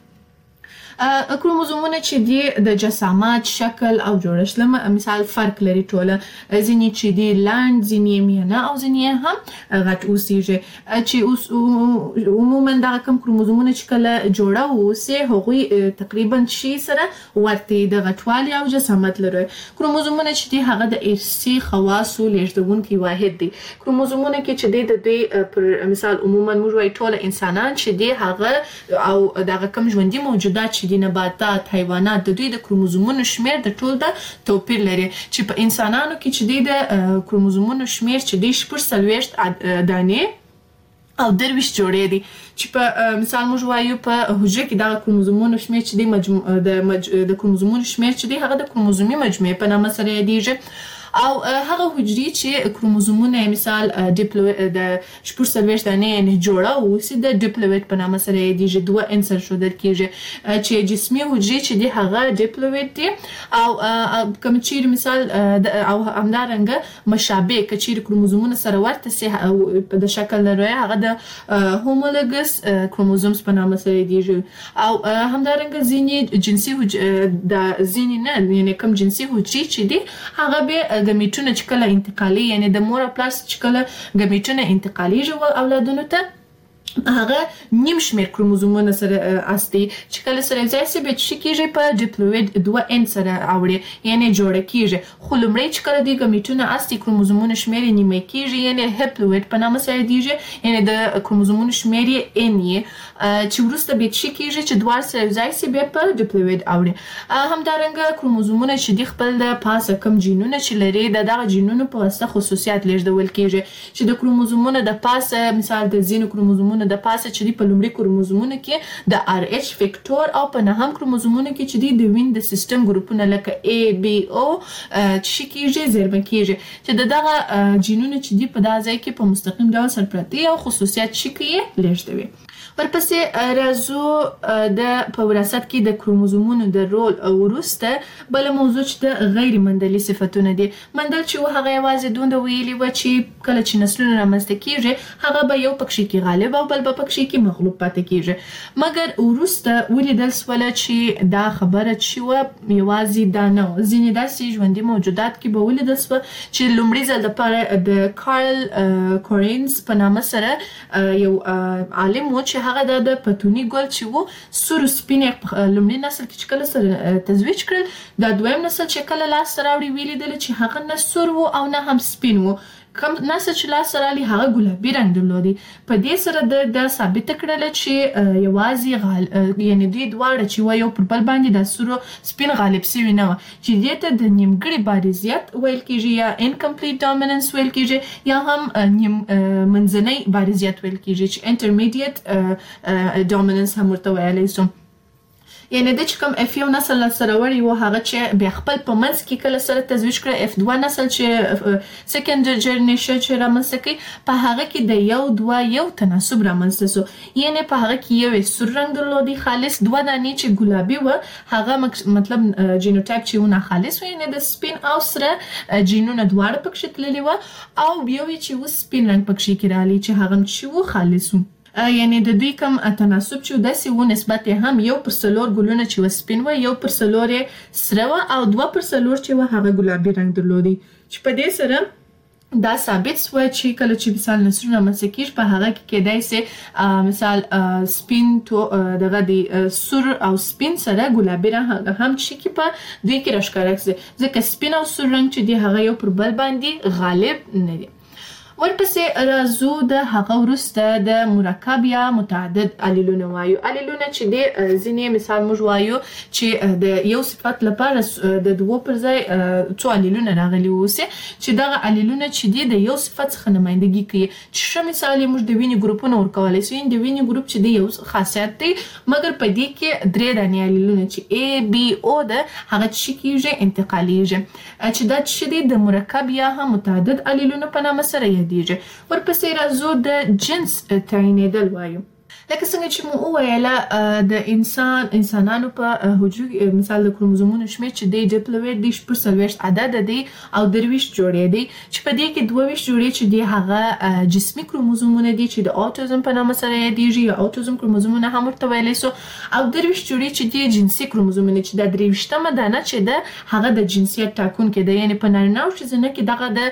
کروموزومونه چې دی د جسامت شکل او جوړښت له مثال فرق لري ټوله ځینې چې دی لاند ځینې میانه او ځینې هم غټ اوسیږي چې اوس عموما دغه کم کروموزومونه چې کله جوړه اوسي هغوی تقریبا شي سره ورته د غټوالي او جسامت لري. کروموزومونه چې دی هغه د ارثي خواصو لیږدونکي واحد دی. کروموزومونه کې چې دی د دوی پر مثال عموما موږ وایو ټول انسانان چې دی هغه او دغه کم ژوندي موجودات چې د نباتات حیوانات د دوی د کروموزومونو شمیر د ټول د توپیر لري چې په انسانانو کې چې دی د کروموزومونو شمیر چې دی شپږ څلوېښت دانې او درویشت جوړې دي چې په مثال موږ وایو په حجره کې دغه کروموزومونو شمیر چې دی مجموع د مج... د کروموزومونو شمیر چې دی هغه د کروموزومي مجموعې په نامه سره یادیږي او هغه حجرې چې کروموزومونه مثال ډیپلوئیډ د شپږ څلوېښت دانې یعنې جوړه اوسي د ډیپلوئیډ په نامه سره یادیږي دوه عنصر ښودل کیږي چې جسمي حجرې چې دي هغه ډیپلوئیډ دي او کوم چیرې مثال او همدارنګه مشابه که چیرې کروموزومونه سره ورته سي د شکل لري هغه د هومولوګس کروموزومز په نامه سره یادیږي او همدارنګه ځینې جنسي د ځینې نه یعنې کوم جنسي حجرې چې دي هغه به ګمیټونه چې کله انتقالي یعنی د مور او پلار چې کله ګمیټونه انتقالیږي اولادونو ته هغه نیم شمیر کروموزومونه سره استي چې کله سره ځای سي به چې کیږي په ډیپلوئیډ دوه ان سره اوړي یعنی جوړه کیږي خو لمړی چې کله د ګمیټونه استي کروموزومونه شمیر نیمه کیږي یعنی هپلوئیډ په نامه سره دیږي یعنی د کروموزومونو شمیر ان یې چې وروسته به چې کیږي چې دوه سره ځای سي به په ډیپلوئیډ اوړي همدارنګه کروموزومونه چې د خپل د پاسه کم جینونه چې لري د دغه جینونو په واسطه خصوصیات لیږدول کیږي چې د کروموزومونو د پاسه مثال د زینو کروموزومونو د پاسه چې دی په لومړي کروموزومونو کې د ار ایچ فیکټور او په نهم کروموزومونو کې چې دی د وین د سیستم ګروپونه لکه ای بی او چې کیږي زیربه کیږي چې د دغه جینونو چې دی په دغه ځای کې په مستقیم ډول سره پراته او خصوصیات چې کوي لیږدوي. ورپسې راځو د په وراثت کې د کروموزومونو د رول وروسته بل موضوع چې د غیر مندلي صفتونه دي. مندل چې هغه یوازې دومره ویلي و چې کله چې نسلونه رامنځته کیږي هغه به یو پکښې کې غالب او بل به پکښې کې مغلوب پاتې کیږي مګر وروسته ولیدل سوله چې دا خبره چې وه یوازې دا نه وه ځینې داسې ژوندي موجودات کې به ولیدل سوه چې لومړي ځل دپاره د کارل کورینز په نامه سره یو عالم و چې هغه د پتوني ګل چې وو سور سپین لومړي نسل کې چې کله سره تزویج کړل دا دویم نسل چې کله لاسته راوړي ولیدل چې هغه نه سور و او نه هم سپین و کوم نسل چې لاسته راغلی هغه ګلابي رنګ درلودي په دې سره د ثابته کړله چې یوازې غال یعنې دوی دواړه چې وه یو پر بل باندې د سورو سپین غالب سوي نه وه چې دې ته د نیمګړي بارزیت ویل کیږي یا انکمپلیټ ډومیننس ویل کیږي یا هم نیم منځنی بارزیت ویل کیږي چې انټرمیډیټ ډومیننس هم ورته ویلی سو یعنی د چې کوم اف یو نسل سره وړي و هغه چې بیا خپل په منځ کې کله سره تزویج کړ اف دوه نسل چې سیکنډ جنریشن چې رامنځته کوي په هغه کې د یو دوه یو تناسب رامنځته سو یعنی په هغه کې یو سور رنگ درلودي خالص دوه دانې چې ګلابي و هغه مطلب جینوټایپ چې ونه خالص و یعنی د سپین او سره جینونه دواړه پکښ تللي و او بیا چې و سپین رنگ پکښ کې رالی چې هغه چې و خالص و یعنی د دوی کوم تناسب چې داسې و نسبت هم یو پر څلور ګلونه چې و سپین و یو پر څلور سره و او دوه پر څلور چې و هغه ګلابي رنگ درلودي چې په دې سره دا ثابت شو چې کله چې مثال نسلونه رامنځته کېږي په هغه کې کېدای سي مثال سپین تو دغه د سور او سپین سره ګلابي رنګ هم چې کې په دوی کې راښکاره شي ځکه سپین او سور رنګ چې دی هغه یو پر بل باندې غالب نه دي. ورپسې راځو د هغه وروسته د مرکب یا متعدد الیلونه وایو. الیلونه چې دی ځینې مثال موږ وایو چې د یو صفت لپاره د دوه پر ځای څو الیلونه راغلي اوسي چې دغه الیلونه چې دی د یو صفت څخه نمایندګي کوي. چې ښه مثال یې موږ د وینې ګروپونه ورکولی سو. د وینې ګروپ چې دی یو خاصیت دی مګر په دې کې درې دانې الیلونه چې A B O ده هغه چې کېږي انتقالیږي چې دا چې دی د مرکب یا هم متعدد الیلونه په نامه سره یادیږي. ورپسې راځو د جنس تعینېدل وایو. لکه څنګه چې مو وویله د انسان انسانانو په حجرو مثال د کروموزومونو شمېر چې دی ډپلویټ دی شپږ څلوېښت عدده دی او درویشت جوړې دی چې په دې کې دوه ویشت جوړې چې دی هغه جسمي کروموزومونه دي چې د اوټیزم په نامه سره یادیږي یا اوټیزم کروموزومونه هم ورته ویلی سو او درویشت جوړې چې دی جنسي کروموزومونه چې دا درویشتمه دانه چې ده هغه د جنسیت ټاکونکی ده. یعنې په نارینه او ښځینه کې دغه د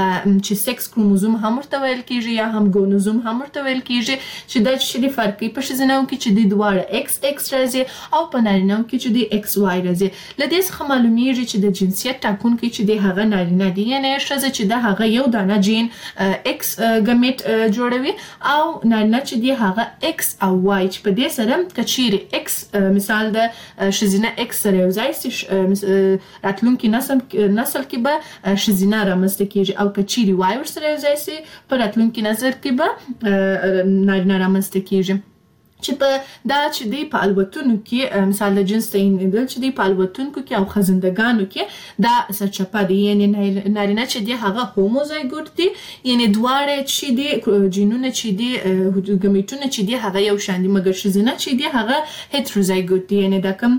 چې سکس کروموزوم هم ورته ویل کېږي یا هم ګونوزوم هم ورته ویل کېږي چې دا چې فرق کوي په ښځینه‌و کې چې د دواړه ایکس ایکس راځي او په نارینه‌و کې چې د ایکس وای راځي. له دې څخه معلومیږي چې د جنسیت ټاکونکی چې د هغه نارینه دی یعنی ښځه چې د هغه یو دانه جین ایکس ګمیټ جوړوي او نارینه چې دی هغه ایکس او وای چې په دې سره کچېرې ایکس مثال د ښځینه ایکس سره یو ځای سي راتلونکي نسل نسل کې به ښځینه رامنځته کېږي او کچېرې وای ورسره یو ځای سي په راتلونکي نسل کې به نارینه رامنځته کېږي. چې په دا چې دی په الوتونو کې مثال د جنس تعینېدل چې دی په الوتونکو کې او خزندګانو کې دا سرچپه دی یعنی نارینه چې دی هغه هوموزایګوټ دی یعنی دواړه چې دی جینونه چې دی ګمیټونه چې دی هغه یو شان دي مګر ښځینه چې دی هغه هیټروزایګوټ دی یعنی دا کوم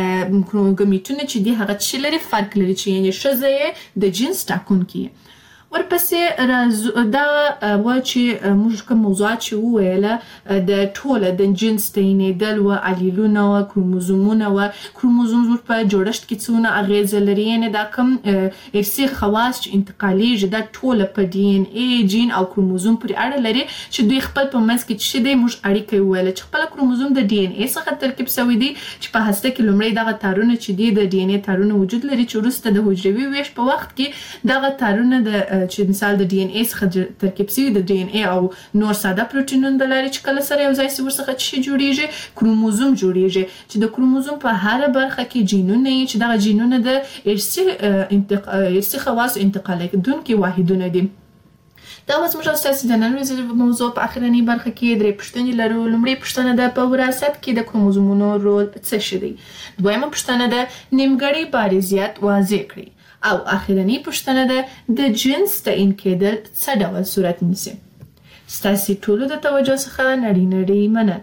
ګمیټونه چې دی هغه چې لري فرق لري چې یعنی ښځه یې د جنس ټاکونکې. ورپسې راځو دا و چې موږ کوم موضوعات چې وویله د ټوله د جنس تعینېدل و الیلونه و کروموزومونه و کروموزوم په جوړښت کې څونه اغیزه لري یعنې دا کوم ارثي خواص چې انتقالیږي دا ټوله په ډي ان اي جین او کروموزوم پورې اړه لري چې دوی خپل په منځ کې چې دی موږ اړیکه یې وویله چې خپله کروموزوم د ډي ان اي څخه ترکیب شوی دی چې په هسته کې لومړی دغه تارونه چې دی د ډي ان اي تارونه وجود لري چې وروسته د حجروي ویش په وخت کې دغه تارونه د چې مثال د ډي ان اي څخه ترکیب شوي د ډي ان اي او نور ساده پروټینونه د لارې چې کله سره یو ځای شي ورڅخه څه جوړیږي کروموزوم جوړیږي چې د کروموزوم په هره برخه کې جینونه یي چې دغه جینونه د ارثي ارثي خواص انتقالېدونکي واحدونه دي. دا اوس موږ ستاسو د نن ورځې موضوع په اخرنۍ برخه کې درې پوښتنې لرو. لومړۍ پوښتنه ده په وراثت کې د کروموزومونو رول څه شی دی. دویمه پوښتنه ده نیمګړی بارزیت واضح کړئ او اخرنۍ پوښتنه ده د جنس تعین کېدل څه ډول صورت نیسي. ستاسو ټولو د توجه څخه نړۍ نړۍ مننه.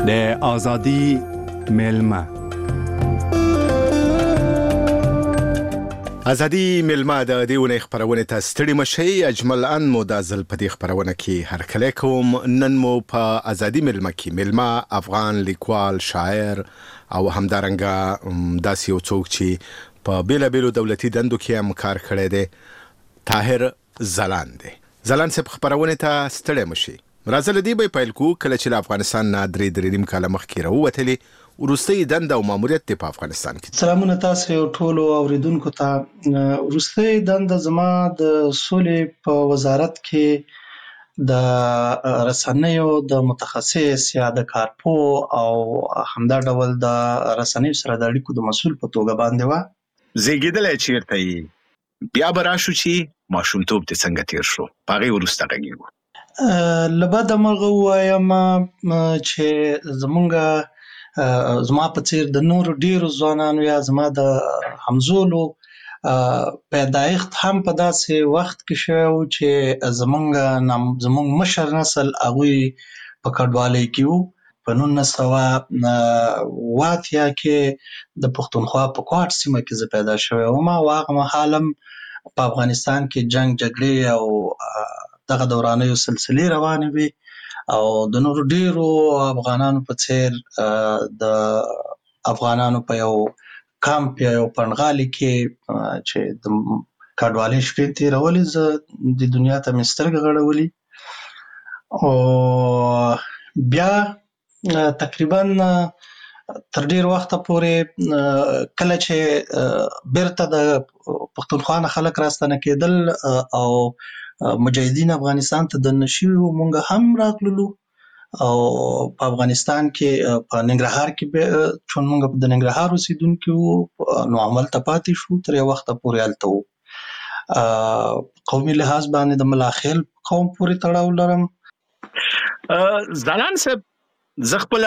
د آزادی ملما. ازادي ملما د دیونه خبرونه ته ستړي مشي. اجمل ان مو د ځل په دې خبرونه کې هر کله کوم. نن مو په ازادي ملما کې ملما افغان لیکوال، شاعر او همدارنګه داسې یو څوک چې په بیلا بیلو دولتي دندو کې هم کار کړی دی، طاهر زلان دی. زلان صاحب خبرونه ته ستړي مشي. راځل دی به پیل کو کله چې افغانستان نه درې درې نیم کاله مخکې راووتلې ورستۍ دنده او ماموریت په افغانستان کې. سلامونه تاسو یو ټولو اوریدونکو ته. ورستۍ دنده زما د سولې په وزارت کې د رسنیو د متخصص یا د کارپو او همدا ډول د رسنیو سره د اړیکو د مسؤل په توګه باندې و. زیږیدل چیرته یې؟ بیا براشو چې ماشومتوب دې څنګه تیر شو؟ پاغي ورسته غږیږو. لبد مرغه وایم چې زمونږ زما په څیر د نور ډیرو ځوانانو یا زما د همزولو پیدایښت هم په داسې وخت کې شو چې زمونږ زمونږ مشر نسل هغه په کډوالۍ کې وو. په نولس سوه اوه اتیا کې د پښتونخوا په کوټ سیمه کې زه پیدا شوی وم او هغه مهال هم په افغانستان کې جنگ جګړې او دغه دورانیو سلسلې روانې وي او د نورو ډیرو افغانانو په څیر د افغانانو په یو کامپ یا یو پنډغالي کې چې د کډوالۍ شپې تېرولې، زه د دنیا ته مې سترګې غړولې او بیا تقریبا تر ډیر وخته پورې کله چې بیرته د پښتونخوا نه خلک راستنه کېدل او مجاهدین افغانستان ته د نشي مونږ هم راغلو او په افغانستان کې په ننګرهار کې چون مونږ د ننګرهار اوسیدونکو نو عمل ته پاتې شو تر یو وخت پورې هلته وو. قومي لحاظ باندې د ملاخیل قوم پورې تړاو لرم. زلان صاحب زه خپل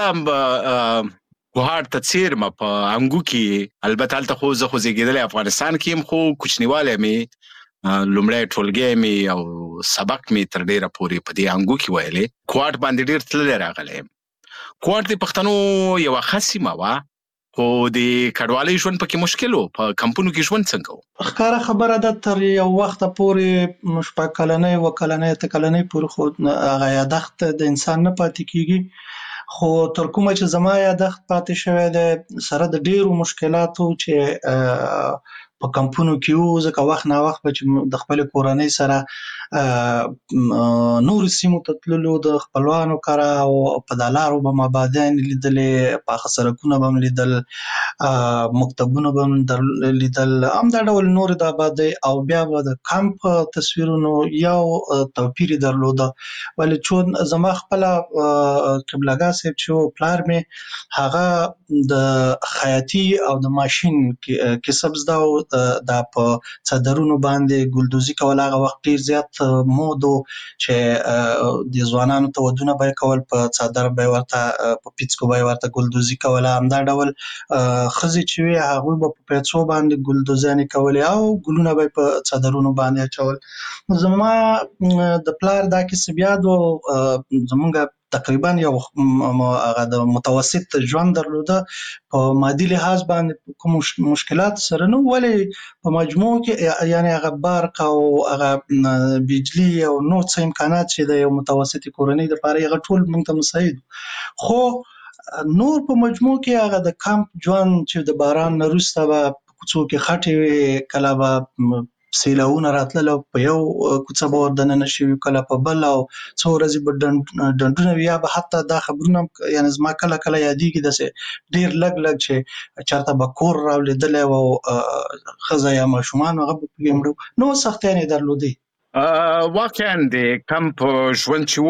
کوهاټ ته څیرم په انګو کې، البته هلته خو زه خو زیږېدلی افغانستان کې یم خو کوچنیوالی مې لومړی ټولګی مې او سبق مې تر ډیره پورې په دې انګو کې ویلې. کوهاټ باندې ډیر تللی راغلی یم. کوهاټ د پښتنو یوه ښه سیمه وه خو د کډوالۍ ژوند پکې مشکل و. په کمپونو کې ژوند څنګه و؟ ښکاره خبره ده تر یو وخته پورې شپږ کلنۍ اووه کلنۍ اته کلنۍ پورې خو هغه یادښت د انسان نه پاتې کېږي، خو تر کومه چې زما یادښت پاتې شوی دی سره د ډیرو مشکلاتو چې په کمپونو کې وو، ځکه وخت نا وخت به چې د خپل کورنۍ سره نور سیمو ته تللو د خپلوانو کره او په د لارو به مابادیان لیدلې، پاخه سړکونه به م لیدل، مکتبونه به م لیدل، همدا ډول نور د آبادۍ او بیا به د کمپ تصویرونو یو توپیر درلوده. ولې چون زما خپله قبلګاه صاحب چې پلار مې هغه د خیاطي او د ماشین کسب زده و، دا په څادرونو باندې ګلدوزي کول هغه وخت ډیر زیات مود و چې د ځوانانو ته ودونه به یې کول، په څادر به یې ورته په پیڅکو به یې ورته ګلدوزي کوله. همدا ډول ښځې چې وې هغوی به په پیڅو باندې ګلدوزیانې کولې او ګلونه به یې په څادرونو باندې اچول. زما د پلار دا کسب یاد و. زمونږ تقریبا یو هغه د متوسط ژوند درلوده، په مادي لحاظ باندې کوم مشکلات سره نه، ولې په مجموع کې یعنی هغه برق او هغه بجلی او نور څه امکانات چې د یو متوسطې کورنۍ دپاره هغه ټول موږ ته مساعد، خو نور په مجموع کې هغه د کمپ ژوند چې د باران نه وروسته به په کوڅو کې خټې وې، کله به سیلاونه راتلل او په یو کوڅه به ور دننه شوي، کله په بل، او څو ورځې به ډنډونه وي، یا به حتی دا خبرونه یعنی زما کله کله یادېږي داسې ډېر لږ لږ چې چېرته به کور راولیدلی و او ښځه یا ماشومان هغه به پکې مړه، نو سختیانې یې درلودې. واقعا د کمپ ژوند چې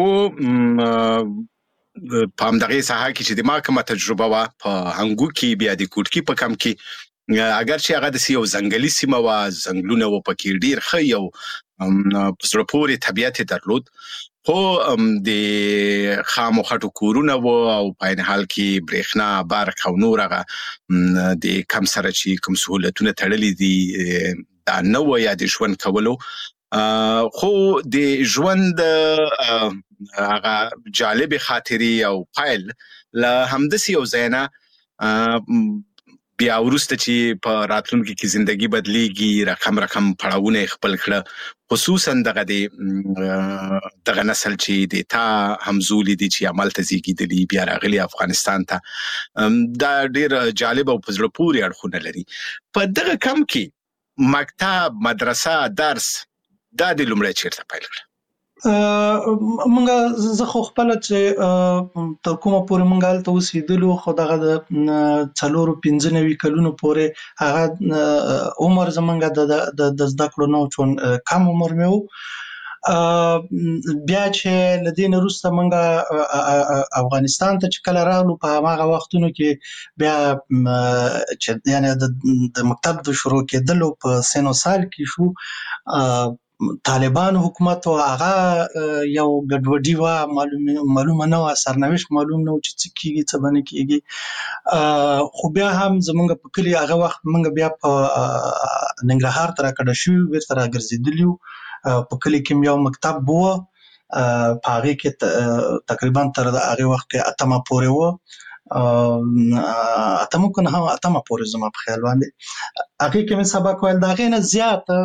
و په همدغې ساحه کې چې د ما کومه تجربه وه په انګو کې، بیا د کوټکي په کمپ کې، اگر چې هغه داسې یو ځنګلي سیمه وه، ځنګلونه وو پکې، ډېر ښه یو په زړه پورې طبیعت یې درلود، خو د خامو خټو کورونه وو او په عین حال کې برېښنا، برق او نور هغه د کم سره چې کوم سهولتونه تړلي دي دا نه وه یا د ژوند کولو. خو د ژوند هغه جالب خاطري او فایل له همدسي یو زینا بیا ورسته چې په راتلونکي کې ژوندۍ بدليږي رقم رقم پړاوونه خپل کړه خصوصا دغه دغه نسل چې د تا همزولي دي چې عمل ته زیږیدلی بیا راغلي افغانستان ته دا ډیر جالب او پزړه پورې اړخونه لري په دغه کم کې مکتب مدرسه درس دا د لومړی چیرته پیل کړ مونږ زه خو خپل چې تر کومه پورې مونږ هلته اوسېدلو خو دغه د څلورو پنځه نوي کلونو پورې هغه عمر زمونږ د د زده کړو نه چون کم عمر مې و بیا چې له دې نه وروسته مونږ افغانستان ته چې کله راغلو په هغه وختونو کې بیا چې یعنی د مکتب د شروع کېدلو په سن و سال کې شو طالبان حکومت او هغه یو ګډوډي و معلومه معلومه نه و سرنوشت معلوم نه و چې څه کیږي څه باندې کیږي خو بیا هم زمونږ په کلی هغه وخت مونږ بیا په ننګرهار ته راکړه شو بیرته راګرځېدلو په کلی کې یو مکتب و په هغه کې تقریبا تر هغه وخت کې اتمه پورې و اتمه کنه هم اتمه پورې زما په خیال باندې هغه کې مې سبق ویل دا غینه زیات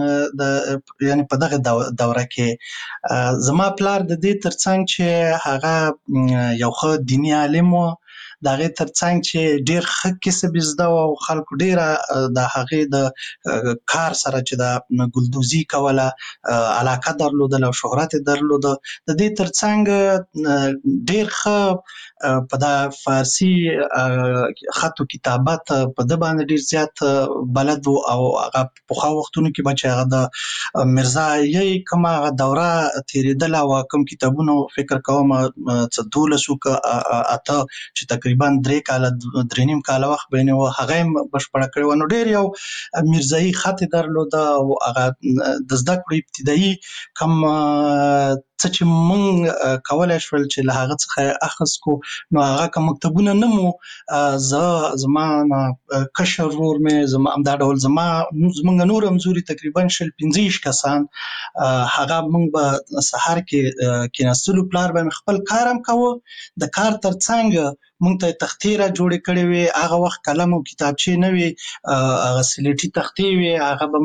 د یعنی په دغه دوره کې زما پلار د دې ترڅنګ چې هغه یو ښه دینی عالم و د هغې ترڅنګ چې ډېر ښه کسب زده و او خلکو ډېره د هغې د کار سره چې د ګلدوزي کوله علاقه درلودله او شهرت یې درلوده د دې ترڅنګ ډېر ښه په دا فارسي خط و کتابت په ده باندې ډېر زیات بلد و او هغه پخوا وختونو کې به چې هغه د میرزایي کومه هغه دوره تېرېدله او کوم کتابونه فکر کوم څه دولسو که اته چې تقریبا درې کاله درې نیم کاله وخت بین و هغه هم بشپړه کړې و نو ډېر یو میرزایي خط یې درلوده او هغه د زده کړو ابتدایي کوم څه چې مونږ کولی شول چې له هغه څخه اخذ کو نو هغه که مکتبونه نه مو زه زما کشر ورور مې زما همدا ډول زما زمونږ نور همزوري تقریبا شل پنځه ویشت کسان هغه مونږ به سهار کې کېناستلو پلار به مې خپل کار هم کوه د کار ترڅنګ مونږ ته تختې را جوړې کړې وې هغه وخت قلم او کتابچې نه وې هغه سلیټي تختې وې هغه به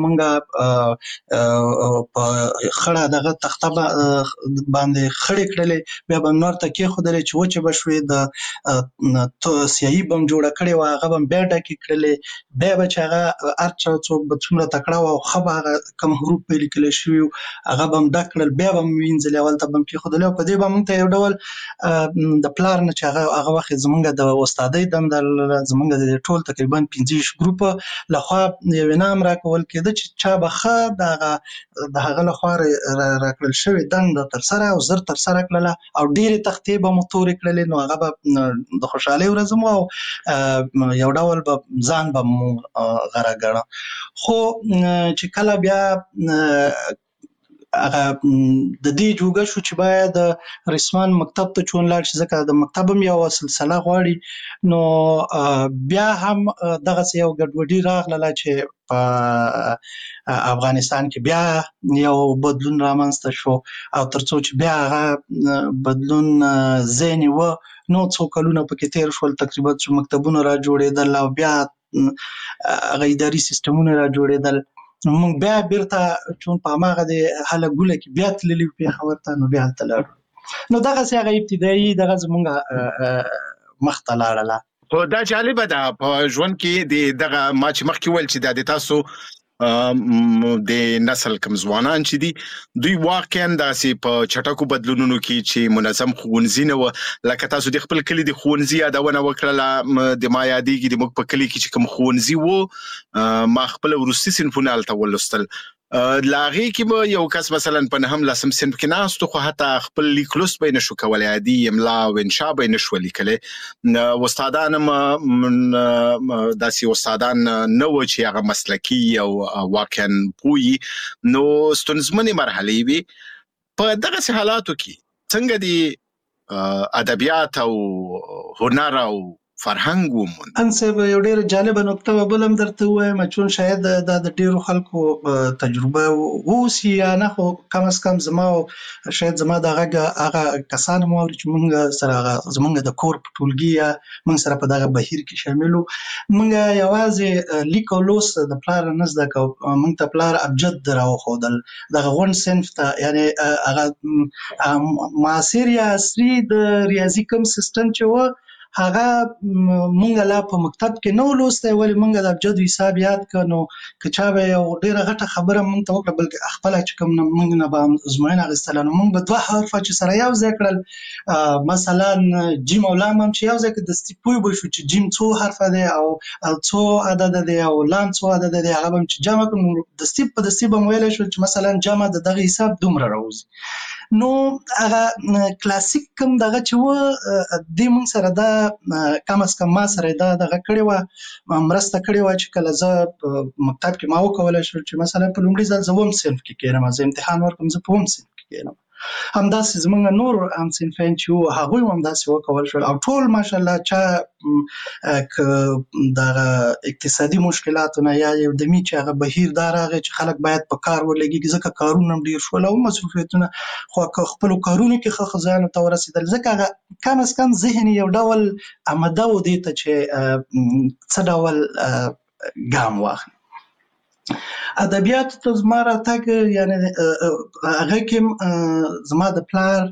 مونږ په خړه دغه تخته باندې خړې کړلې بیا به نور ته کېښودلې چې وچې به شوې د سیاهي به هم جوړه کړې وه هغه به هم بیا ډکې کړلې بیا به چې هغه هر چا څوک به څومره تکړه وه او ښه به هغه کوم حروف به یې لیکلی شوي وو هغه به هم ډک کړل بیا به هم وینځلې هلته به هم کېښودلې او په دې به مونږ ته یو ډول د پلار نه چې هغه هغه وخت زمونږ د استادۍ دنده زمونږ د ټول تقریبا پنځه ویشت ګروپه لخوا یو انعام راکول کېده چې چا به ښه د هغه د هغه لخوا راکړل شوې دنده ترسره او زر ترسره کړله او ډېرې تختې به مو تورې کړلې نو هغه به د خوشحالۍ ورځ مو او یو ډول به ځان به مو غره ګڼه خو چې کله بیا هغه د دې جوګه شو چې باید رسمان مکتب ته چون لاړ شي ځکه د مکتب هم یو سلسله غواړي نو بیا هم دغسې یو ګډوډي راغله چې په افغانستان کې بیا یو بدلون رامنځته شو او تر څو چې بیا هغه بدلون ځینې و نو څو کلونه پکې تېر شول تقریبا چې مکتبونه را جوړېدل او بیا هغه اداري سیستمونه را جوړېدل مونږ بیا بیرته چون په هماغه د هله ګوله کې بیا تللي وو پېښور ته نو بیا هلته لاړو نو دغسې هغه ابتدایي دغه زمونږ مخ ته لاړله خو دا جالبه ده په ژوند کې د دغه ما چې مخکې ویل چې دا د تاسو د نسل کم ځوانان چې دي دوی واقعا داسې په چټکو بدلونونو کې چې منظم ښوونځي نه وه لکه تاسو د خپل کلي د ښوونځي یادونه وکړله د ما یادېږي د موږ په کلي کې چې کوم ښوونځي و ما خپل وروستي صنفونه هلته ولوستل له هغې کې به یو کس مثلا په نهم لسم صنف کې ناست خو حتی خپل لیک لوست به یې نه شو کولی عادي املا او انشا به یې نه شوه لیکلی استادان هم داسې استادان نه وو چې هغه مسلکي او واقعا پوهي نو ستونزمنې مرحلې وي په دغسې حالاتو کې څنګه د ادبیات او هنر او فرهنګ وموند. ان صاحب یو ډیره جالبه نکته بل هم درته وایم چې شاید دا د ډیرو خلکو تجربه اوسي یا نه، خو کم از کم زما شاید زما دغه هغه کسان مو چې موږ سره زمونږ د کور په ټولګي یا موږ سره په دغه بهیر کې شامل وو، موږ یوازې لیک او لوست د پلار نه زده کوو، موږ ته پلار ابجد راوښودل دغه غونډ صنف ته، یعنی هغه معاصر یا عصري د ریاضي کوم سیستم چې و هغه مونږ لا په مکتب کې نو لوستی، ولې مونږ د ابجد حساب یاد کړ، نو که چا به یو ډېره غټه خبره مونږ ته وکړه بلکې خپله چې کوم مونږ نه به ازموینه اخیستله، نو مونږ به دوه حرفه چې سره یو ځای کړل، مثلا جیم او لام هم چې یو ځای کړه دستي پوه به شو چې جیم څو حرفه دی او څو عدده دی او لام څو عدده دی، هغه به هم چې جمع کړو دستي په دستي به مو ویلی شو چې مثلا جمع د دغه حساب دومره راوځي. نو هغه کلاسیک کوم دغه چې و دې مونږ سره دا کم از کم ما سره دا دغه کړې وه، مرسته کړې وه چې کله زه په مکتب کې ما وکولی شو چې مثلا په لومړي ځل زه اووم صنف کې کښېنم، زه امتحان ورکړم زه په اووم صنف کې کښېنم، همداسې زمونږ نور هم صنفین چې وو هغوی هم همداسې وکول شول، او ټول ماشاءالله چا که دغه اقتصادي مشکلاتو نه یا یو دمي چې هغه بهیر دا راغی چې خلک باید په کار ولګېږي، ځکه کارونه هم ډېر شول او مصروفیتونه، خو که خپلو کارونو کې ښه ښه ځایونو ته ورسېدل، ځکه هغه کم از کم ذهن یو ډول آماده و دې ته چې څه ډول ګام واخلي. ادبیاتو ته زما راتګ یعنی هغه کې زما د پلار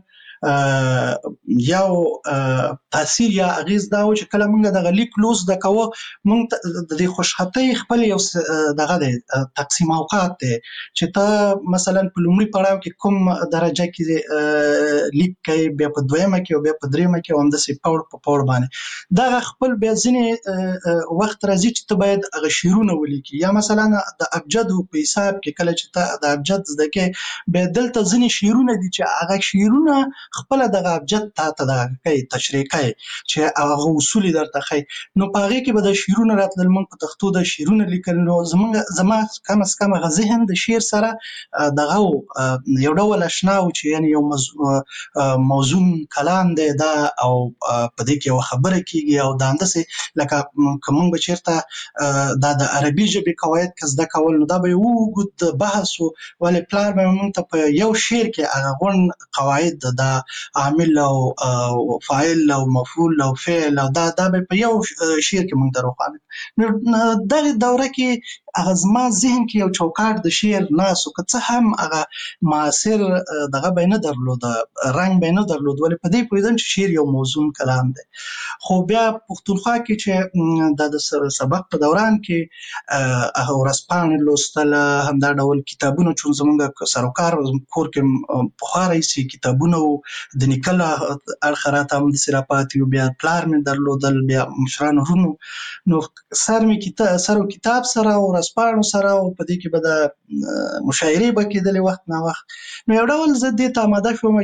یو تاثیر یا اغیز دا و چې کله موږ دغه لیک لوست زده کوو، موږ د دې خوشخطۍ خپل یو دغه دی تقسیم اوقات دی چې ته مثلا په لومړي پړاو کې کوم درجه کې لیک کوي، بیا په دویمه کې او بیا په دریمه کې او همداسې پوړ په پوړ باندې دغه خپل بیا ځینې وخت راځي چې ته باید هغه شعرونه ولیکي، یا مثلا د ابجدو په حساب کې کله چې ته د ابجد زده کوې بیا دلته ځینې شعرونه دي چې هغه شعرونه خپله دغه ابجد تا ته دغه کوي تشریح کوي چې هغه اصول یې درته ښایي، نو په هغې کې به د شعرونه راتلل، موږ په تختو د شعرونه لیکل، نو زمونږ زما کم از کم هغه ذهن د شعر سره دغه یو ډول اشنا و چې یعنې یو موزون کلام دی دا او په دې کې یوه خبره کېږي، او دا همداسې لکه که موږ به چېرته دا د عربي ژبې قواعد که زده کول نو دا به یو اوږد بحث و، ولې پلار به موږ ته په یو شعر کې هغه غونډ قواعد د عامل او فاعل او مفعول او فعل او دا دا به په یو شعر کې موږ ته روښانه. نو دغه دوره کې هغه زما ذهن کې یو چوکاټ د شعر ناست و، که څه هم هغه معاصر دغه به یې نه درلود، رنګ به یې نه درلود، ولې په دې پوهېدم چې شعر یو موزون کلام دی. خو بیا پښتونخوا کې چې دا د سبق په دوران کې هغه ورځپاڼې لوستله، همدا ډول کتابونه چې زموږ سروکار کور کې پخوا راهیسې کتابونه و د نیکه له اړخه راته همداسې راپاتې وو، بیا پلار مې درلودل، بیا مشرانو ورونو، نو سر مې سر و کتاب سره او ورځپاڼو سره او په دې کې به د مشاعرې به کېدلې وخت نه وخت، نو یو ډول زه دې ته آماده شوم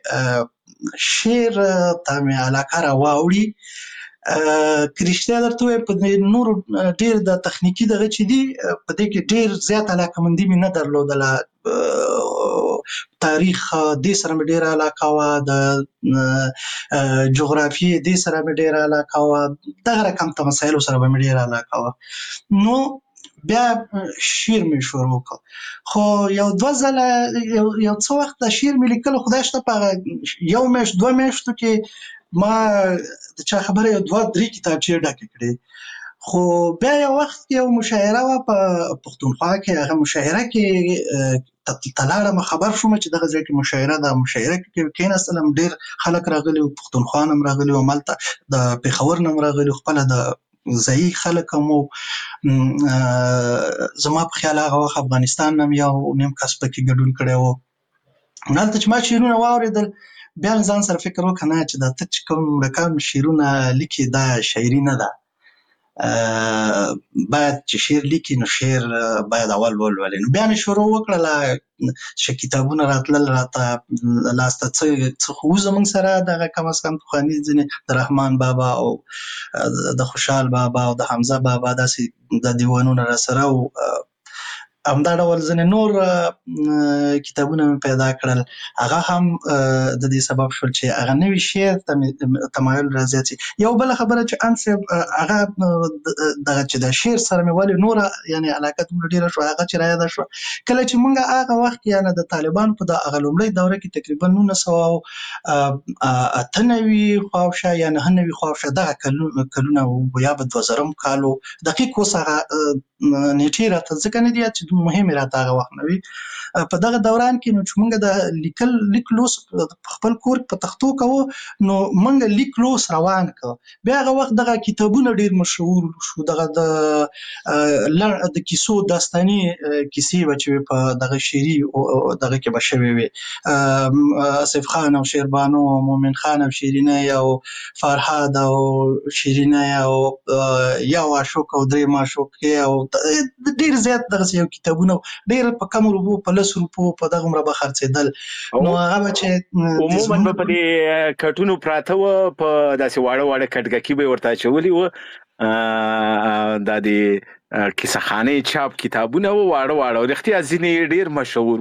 چې شعر ته مې علاقه راواوړي. که رښتیا درته ووایم په نورو ډېر د تخنیکي دغه چې دي په دې کې ډېر زیات علاقهمندي مې نه درلودله، تاریخ دې سره مې ډېره علاقه وه، د جغرافیې دې سره مې ډېره علاقه وه، دغه رقم ته مسایلو سره به مې ډېره علاقه وه. نو بیا شعر مې شروع کړ، خو یو دوه ځله یو یو څه وخت د شعر مې لیکلو، خدای شته په یو میاشت دوه میاشتو کې ما د چا خبره یو دوه درې کتابچې ډکې کړې. خو بیا یو وخت کې یو مشاعره وه په پښتونخوا کې، هغه مشاعره کې ته لاړم، خبر شوم چې دغه ځای کې مشاعره ده، مشاعره کې کېناستلم، ډېر خلک راغلي وو، پښتونخوا نه هم راغلي وو، همالته د پېښور نه هم راغلي وو، خپله د ځایي خلک هم وو، زما په خیال هغه وخت افغانستان نه هم یو نیم کس پکې ګډون کړی وو. نو هلته چې ما شعرونه واورېدل بیا مې ځان سره فکر وکړ نه چې دا ته چې کوم رقم شعرونه لیکې دا شاعري نه ده، باید چې شعر لیکي نو شعر باید اول ولولي. نو بیا مې شروع وکړله چې کتابونه راتلل راته لاسته، څه خو زموږ سره دغه کم از کم پخواني ځینې د رحمان بابا او د خوشحال بابا او د حمزه بابا داسې د دیوانونه را سره وو، همدا ډول ځینې نور کتابونه مې پیدا کړل، هغه هم د دې سبب شول چې هغه نوي شعر ته تمایل راځي. یو بل خبره چې انصب هغه دغه چې د شعر سره مې ولې نور یعنی علاقه دومره ډیره شو، هغه چې راياده شو کله چې موږ هغه وخت یعنی د طالبان په د هغه لومړۍ دوره کې تقریبا نولس سوه اته نوي خواوشا یا نهه نوي خواوشا دغه کلونه و یا به دوه زرم کالو دقیق اوس هغه نیټې راته ځکه نه دي چې مهمې راته هغه وخت نه وي. په دغه دوران کې نو چې موږ د لیکل لیک لوس خپل کور په تختو کوو نو موږ لیک لوس روان کړ. بیا هغه وخت دغه کتابونه ډیر مشهور شو، دغه د د کیسو داستاني کیسې بچوي په دغه شعري دغه کې بشوي وي، آصف خان او شیربانو، مومن خان او شیرینه او فرهاد او شیرینه او یو عاشق او درې معشوقې او ډیر زیات دغه یو کتابونه ډیر په کم روپو په لس روپو په دغه مره به خرڅېدل. نو هغه چې عموما په دې کټونو پراته و په داسې واړه واړه کټګکی به ورته چولي و د دې کیسه خانه چاپ کتابونه و واړه واړه رښتیا ځینې ډیر مشهور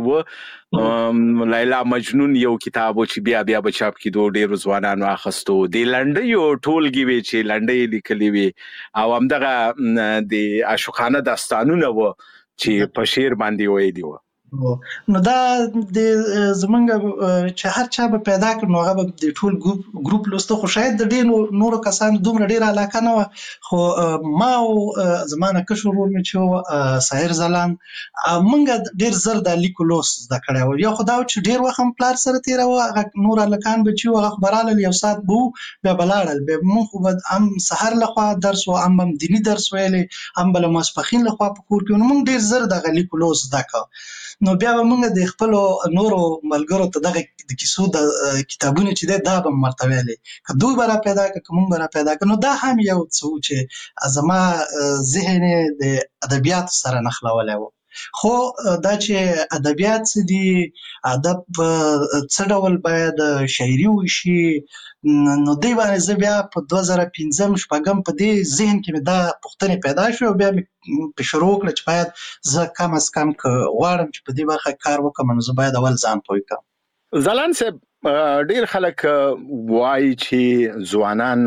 و. لیلا مجنون یو کتاب چې بیا بیا به چاپ کیدو ډیر ځوانانو اخستو، د لنډۍ یو ټولګي وی چې لنډۍ لیکلې وي او همدغه د عاشقانه داستانونه و چې په شعر باندې ویلي و. نو دا د زمونږ چې هر چا به پیدا کړ نو هغه به د ټول ګروپ لوسته، خو شاید د ډېرو نورو کسانو دومره ډېره علاقه نه وه. خو ما او زما نه کشر ورور مې چې و ساحر ځلاند موږ ډېر زر د لیکو لوس زده کړی و. یو خو دا و چې ډېر وخت هم پلار سره تېراوه، هغه نور هلکان به چې و هغه خو به رالل یو ساعت به و بیا به لاړل، بیا مونږ خو به هم سهار لخوا درس و هم هم دیني درس ویلی هم به له ماسپښین لخوا په کور کې نو موږ ډېر زر دغه لیکو لوس زده کړه. نو بیا به موږ د خپلو نورو ملګرو ته دغه د کیسو د کتابونه چې دی دا به م ورته ویلی، که دوی به را پیدا کړه که موږ به را پیدا کړه. نو دا هم یو څه و چې زما ذهن یې د ادبیاتو سره نښلولی و. خو دا چې ادبیات څه دي، ادب څه ډول باید شاعري وشي، نو دی باندې زه بیا په دوه زره پنځم شپږم په دې ذهن کې مې دا پوښتنې پیدا شوې او بیا مې په شروع وکړه چې باید زه کم از کم که غواړم چې په دې برخه کار وکړم نو زه باید اول ځان پوه کړم. ځلاند صاحب ډیر خلک وایي چې ځوانان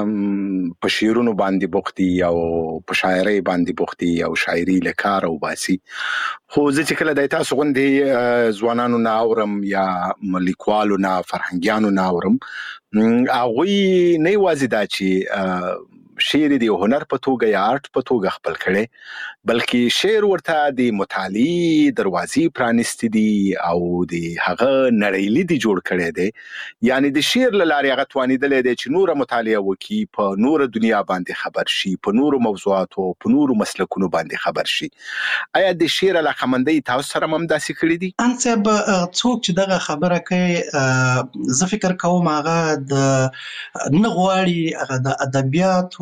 په شعرونو باندې بوخت دي او په شاعرۍ باندې بوخت دي او شاعري له کار وباسي، خو زه چې کله د تاسو غوندې ځوانانو نه اورم یا لیکوالو نه فرهنګیانو نه اورم، هغوی نه یوازې دا چې شعر دی هنر په توګه یا آرټ په توګه خپل کړي، بلکې شعر ورته د مطالعې دروازې پرانیستې دي او د هغه نړۍ لید جوړ کړی دی. یعنی د شعر له لارې هغه توانېدلی دی چې نوره مطالعه وکړي، په نوره دنیا باندې خبر شي، په نورو موضوعاتو په نورو مسلکونو باندې خبر شي. آیا د شعر علاقمندۍ تاسو سره هم داسې کړي دي؟ ان صاحب څوک چې دغه خبره کوي زه فکر کوم هغه د نه غواړي هغه د ادبیاتو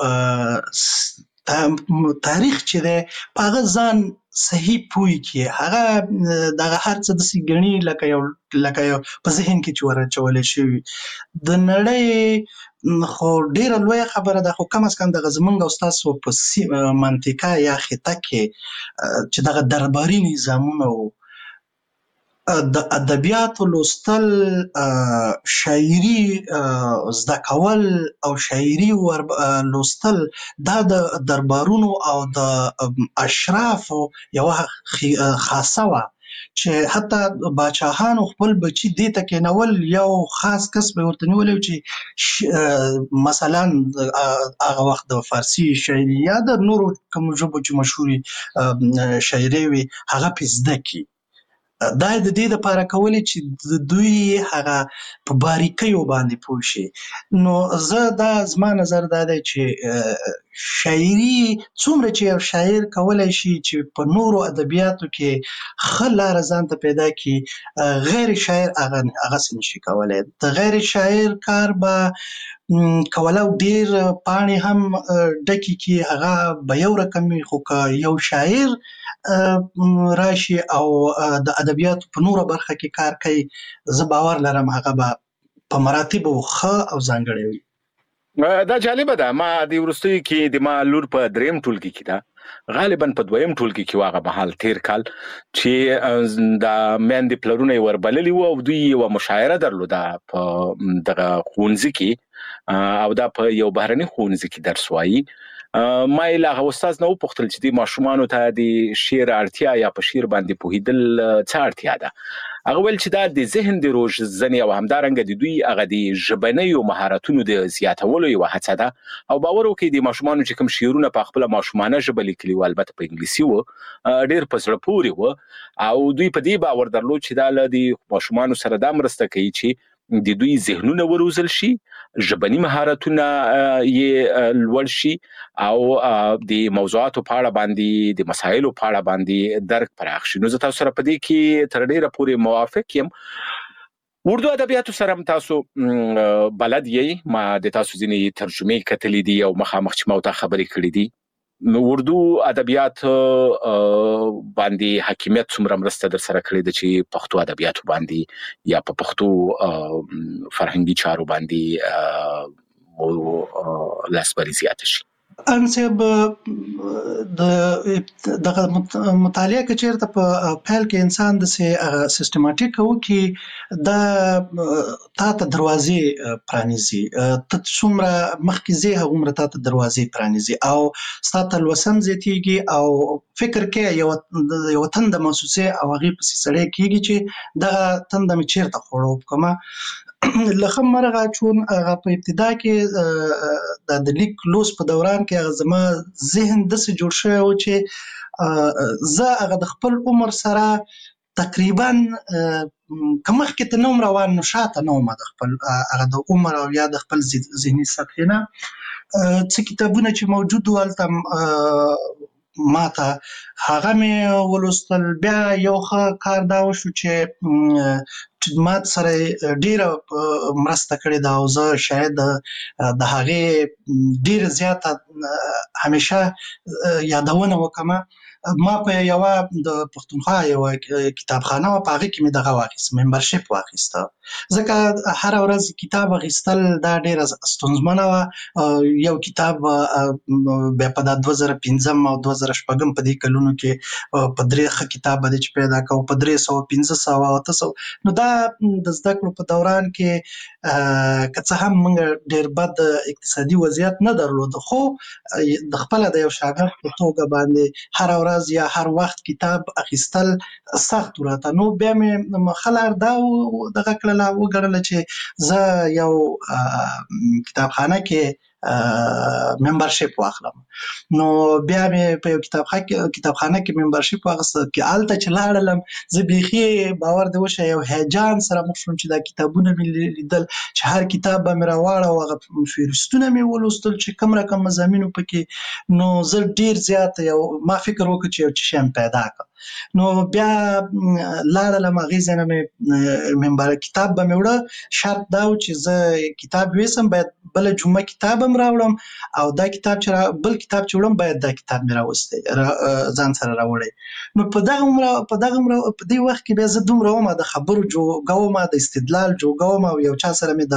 تاریخ چې دی په هغه ځان صحیح پوه کړي، هغه دغه هر څه داسې ګڼي لکه یو لکه یو په ذهن کې چې ور اچولی شوي. د نړۍ خو ډېره لویه خبره ده، خو کم از کم دغه زمونږ او ستاسو په منطقه یا خطه کې چې دغه درباري نظامونه و، د ادبیاتو لوستل، شاعري زده کول او شاعري لوستل دا د دربارونو او د اشرافو یوه خاصه وه چې حتی باچاهانو خپل بچي دې ته کېنول، یو خاص کس به ورته نیولی چې مثلا هغه وخت د فارسي شاعري یا د نورو کومو ژبو چې مشهورې شاعرۍ وي هغه پې زده کړي. دا د دې دپاره کولې چې د دوی هغه په باریکیو باندې پوه شي. نو زه دا زما نظر دا دی چې شاعري څومره چې یو شاعر کولی شي چې په نورو ادبیاتو کې ښه لاره ځان ته پیدا کړي، غیر شاعر هغه هغسې نشي کولی. د غیر شاعر کار به کولو ډېر پاڼې هم ډکې کړي، هغه به یو رقم وي، خو که یو شاعر راشي او د ادبیاتو په نوره برخه کې کار کوي، زه باور لرم هغه به په مراتبو ښه او ځانګړی وي. دا جالبه ده. ما د وروستیو کې د ما لور په دریم ټولګي کې ده غالبا په دویم ټولګي کې واغه مهال تیر کال چې د مېندې پلرونه وربللی وو او دوی یو مشاعره درلوده په دغه خونځ کې او دا په یو بهرني خونځ کې درس وایي. ما له استاد نو پوښتل چې د ماشومانو ته د شعر اړتیا یا په شعر باندې پوهیدل څه اړتیا ده. هغه ول چې دا د ذهن د روزنې او همدارنګه د دوی هغه د ژبنیو مهارتونو د زیاتولو یو هڅه ده او باور وکړي د ماشومانو چې کوم شعرونه په خپل ماشومانه ژبه لیکلي و البته په انګلیسي و ډېر په زړه پورې و او دوی په دې باور درلود چې دا له د ماشومانو سره دا مرسته کوي چې د دوی ذهنونه وروزل شي، ژبني مهارتونه یې لوړ شي او د موضوعاتو په اړه باندې د مسایلو په اړه باندې درک پراخ شي. نو زه تاسو سره په دې کې تر ډیره پورې موافق یم. اردو ادبیاتو سره تاسو بلد یې، ما د تاسو ځینې ترجمې کتلې دي او مخامخ چې ما ته خبرې کړې دي. نو اردو ادبیات باندې حکیمیت څومره مرسته در سره کړې ده چې پښتو ادبیاتو باندې یا په پښتو فرهنګي چارو باندې مو لاسبري زیات شي؟ انسب د دغه مطالعه کې چیرته په پیل کې انسان د سیستماتیک او کې د تاسو دروازې پرانیزي، ته څومره مخکې زی هغه تاسو دروازې پرانیزي او ستاسو لوسم زیاتیږي او فکر کې یو یو تند محسوسه او هغه په سړی کېږي چې د تند مې چیرته خورو کومه لخم مرغه چون هغه په ابتدا کې د لیک لوس په دوران کې هغه زما ذهن داسې جوړ شوی و چې زه هغه د خپل عمر سره تقریبا کمخ کې ته نوم روان نو شاته نوم د خپل هغه د عمر او یا د خپل ذهني سطح نه څه کتابونه چې موجود ولته ماته هغه مې ولوستل. بیا یو ښه کار دا وشو چې چې مات سره ډیره مرسته کړې ده او زه شاید د هغې ډیره زیاته همیشه یادونه وکم. ما په یو د پښتونخوا یو کتابخانه و په هغه کې مې دغه واخیست، ممبرشپ واخیسته، ځکه هر ورځ کتاب اخیستل دا ډیره ستونزمنه وه. یو کتاب بیا په دوه زره پنځم او دوه زره شپږم په دې کلونو کې په درې ښه کتاب باندې چې پیدا کوو په درې سوه پنځه سوه او اته سوه، نو دا د زده کړو په دوران کې که څه هم موږ ډېر بد اقتصادي وضعیت نه درلود، خو د خپله د یو شاګرد په توګه باندې هر ورځ یا هر وخت کتاب اخیستل سخت راته. نو بیا مې خلار دا دغه کړله وګڼله چې زه یو کتابخانه کې ممبرشپ واخلم. نو بیا مې په یو کتابخانه کتابخانه کې ممبرشپ واخیسته چې هلته چې لاړلم زه بیخي باور دې وشه یو هیجان سره مخ شوم چې دا کتابونه مې لیدل چې هر کتاب به مې راواړه او هغه فهرستونه مې ولوستل چې کوم رقم مضامینو پکې. نو زه ډېر زیات یو ما فکر وکړ چې یو څه شی پیدا کړم. نو بیا لاړلم هغې ځای نه مې ممبر کتاب به مې وړه، شرط دا و چې زه کتاب ویسم باید بله جمعه کتاب هم راوړم او دا کتاب چې بل کتاب چې وړم باید دا کتاب مې راوستی ځان سره راوړی. نو په دغه عمره په دغه عمره په دې وخت کې بیا زه دومره وم د خبرو جوګه وم، د استدلال جوګه وم او یو چا سره مې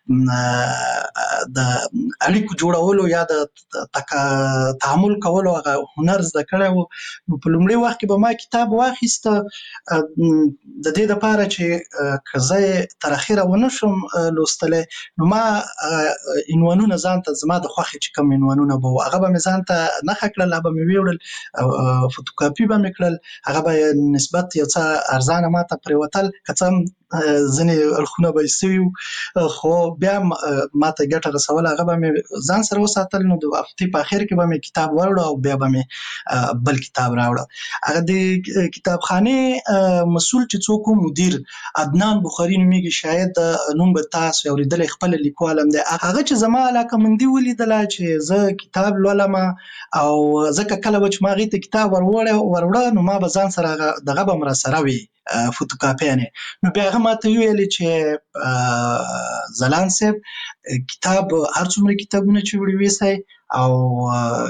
د د اړیکو جوړولو یا د تعامل کولو هغه هنر زده کړی و. نو په لومړي وخت کې به ما کتاب واخیسته د دې دپاره چې که زه یې تر اخره ونه شم لوستلی نو ما عنوانونه ځان ته زما د خوښې چې کوم عنوانونه به وو هغه به مې ځان ته نښه کړل، هغه به مې ویوړل، فوتوکاپي به مې کړل، هغه به نسبت یو څه ارزانه ما ته پرېوتل، که څه هم ځینې اړخونه به یې سوي وو خو بیا ما ته ګټه رسوله، هغه به مې ځان سره وساتل. نو د هفتې په اخر کې به مې کتاب وروړه او بیا به مې بل کتاب راوړه. هغه د کتابخانې مسؤل چې څوک مدیر عدنان بخاري نومیږي، شاید نوم به تاسو اورېدلی، خپل لیکوال هم دی. هغه چې زما علاقه مندي ولیدله چې زه کتاب لولم او ځکه کله به چې ما هغې ته کتاب وروړه نو ما به ځان سره دغه به م راسره وي فوتوکاپیانې. نو بیا هغه ما ته ویلې چې ځلاند صاحب کتاب هر څومره کتابونه چې وړي ویسئ او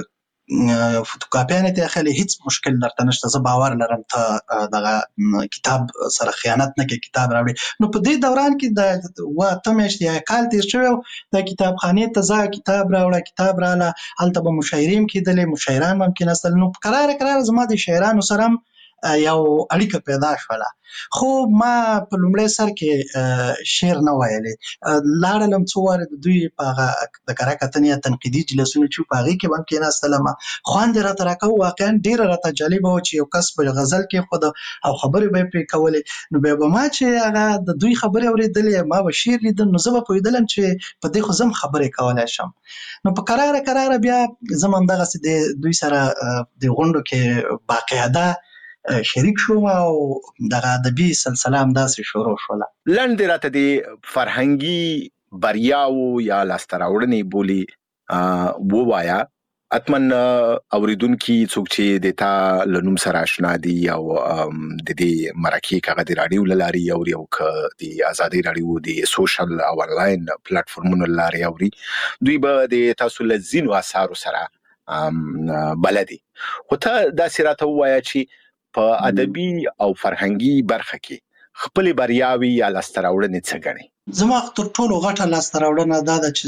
فوتوکاپیانې ته اخلي هیڅ مشکل درته نشته. زه باور لرم ته دغه کتاب سره خیانت نه کوي، کتاب راوړي. نو په دې دوران کې د وا ته میاشتې یا کال تیر شوی د کتابخانې ته ځه، کتاب راوړه، کتاب رااله، هلته به مشاعرې هم کېدلې، مشاعران هم کېناستل. نو قراره قراره زما د شاعرانو سره هم یو اړیکه پیدا شوله. خو ما په لومړي سر کې شعر نه ویلې، لاړلم څو واره د دوی په هغه د کره کتنې یا تنقیدي جلسونه چې په هغې کې به هم کېناستلم، خوند یې راته راکاوه. واقعا ډېره راته جالبه وه چې یو کس به غزل کېښود او خبرې به یې پرې کولې. نو بیا به ما چې هغه د دوی خبرې اورېدلې، ما به شعر لیدل، نو زه به پوهېدلم چې په دې خو زه هم خبرې کولی شم. نو په قراره قراره بیا زه هم همدغسې د دوی سره د غونډو کې باقاعده شریک شوم او دغه ادبي سلسله همداسې شروع شوله. لنډ راته د فرهنګي بریاو یا لاسته راوړنې بولي ووایه. حتما اوریدونکي څوک چې د تا له نوم سره اشنا دي او د دې مرکې که هغه د راډیو له لارې اوري او که د ازادۍ راډیو د سوشل او انلاین پلیټفارمونو له لارې اوري، دوی به د تاسو له ځینو اثارو سره بلدي. خو ته داسې راته ووایه چې په ادبي او فرهنګي برخه کې خپلې بریاوې یا لاسته راوړنې څه ګڼې؟ زما تر ټولو غټه لاسته راوړنه دا ده چې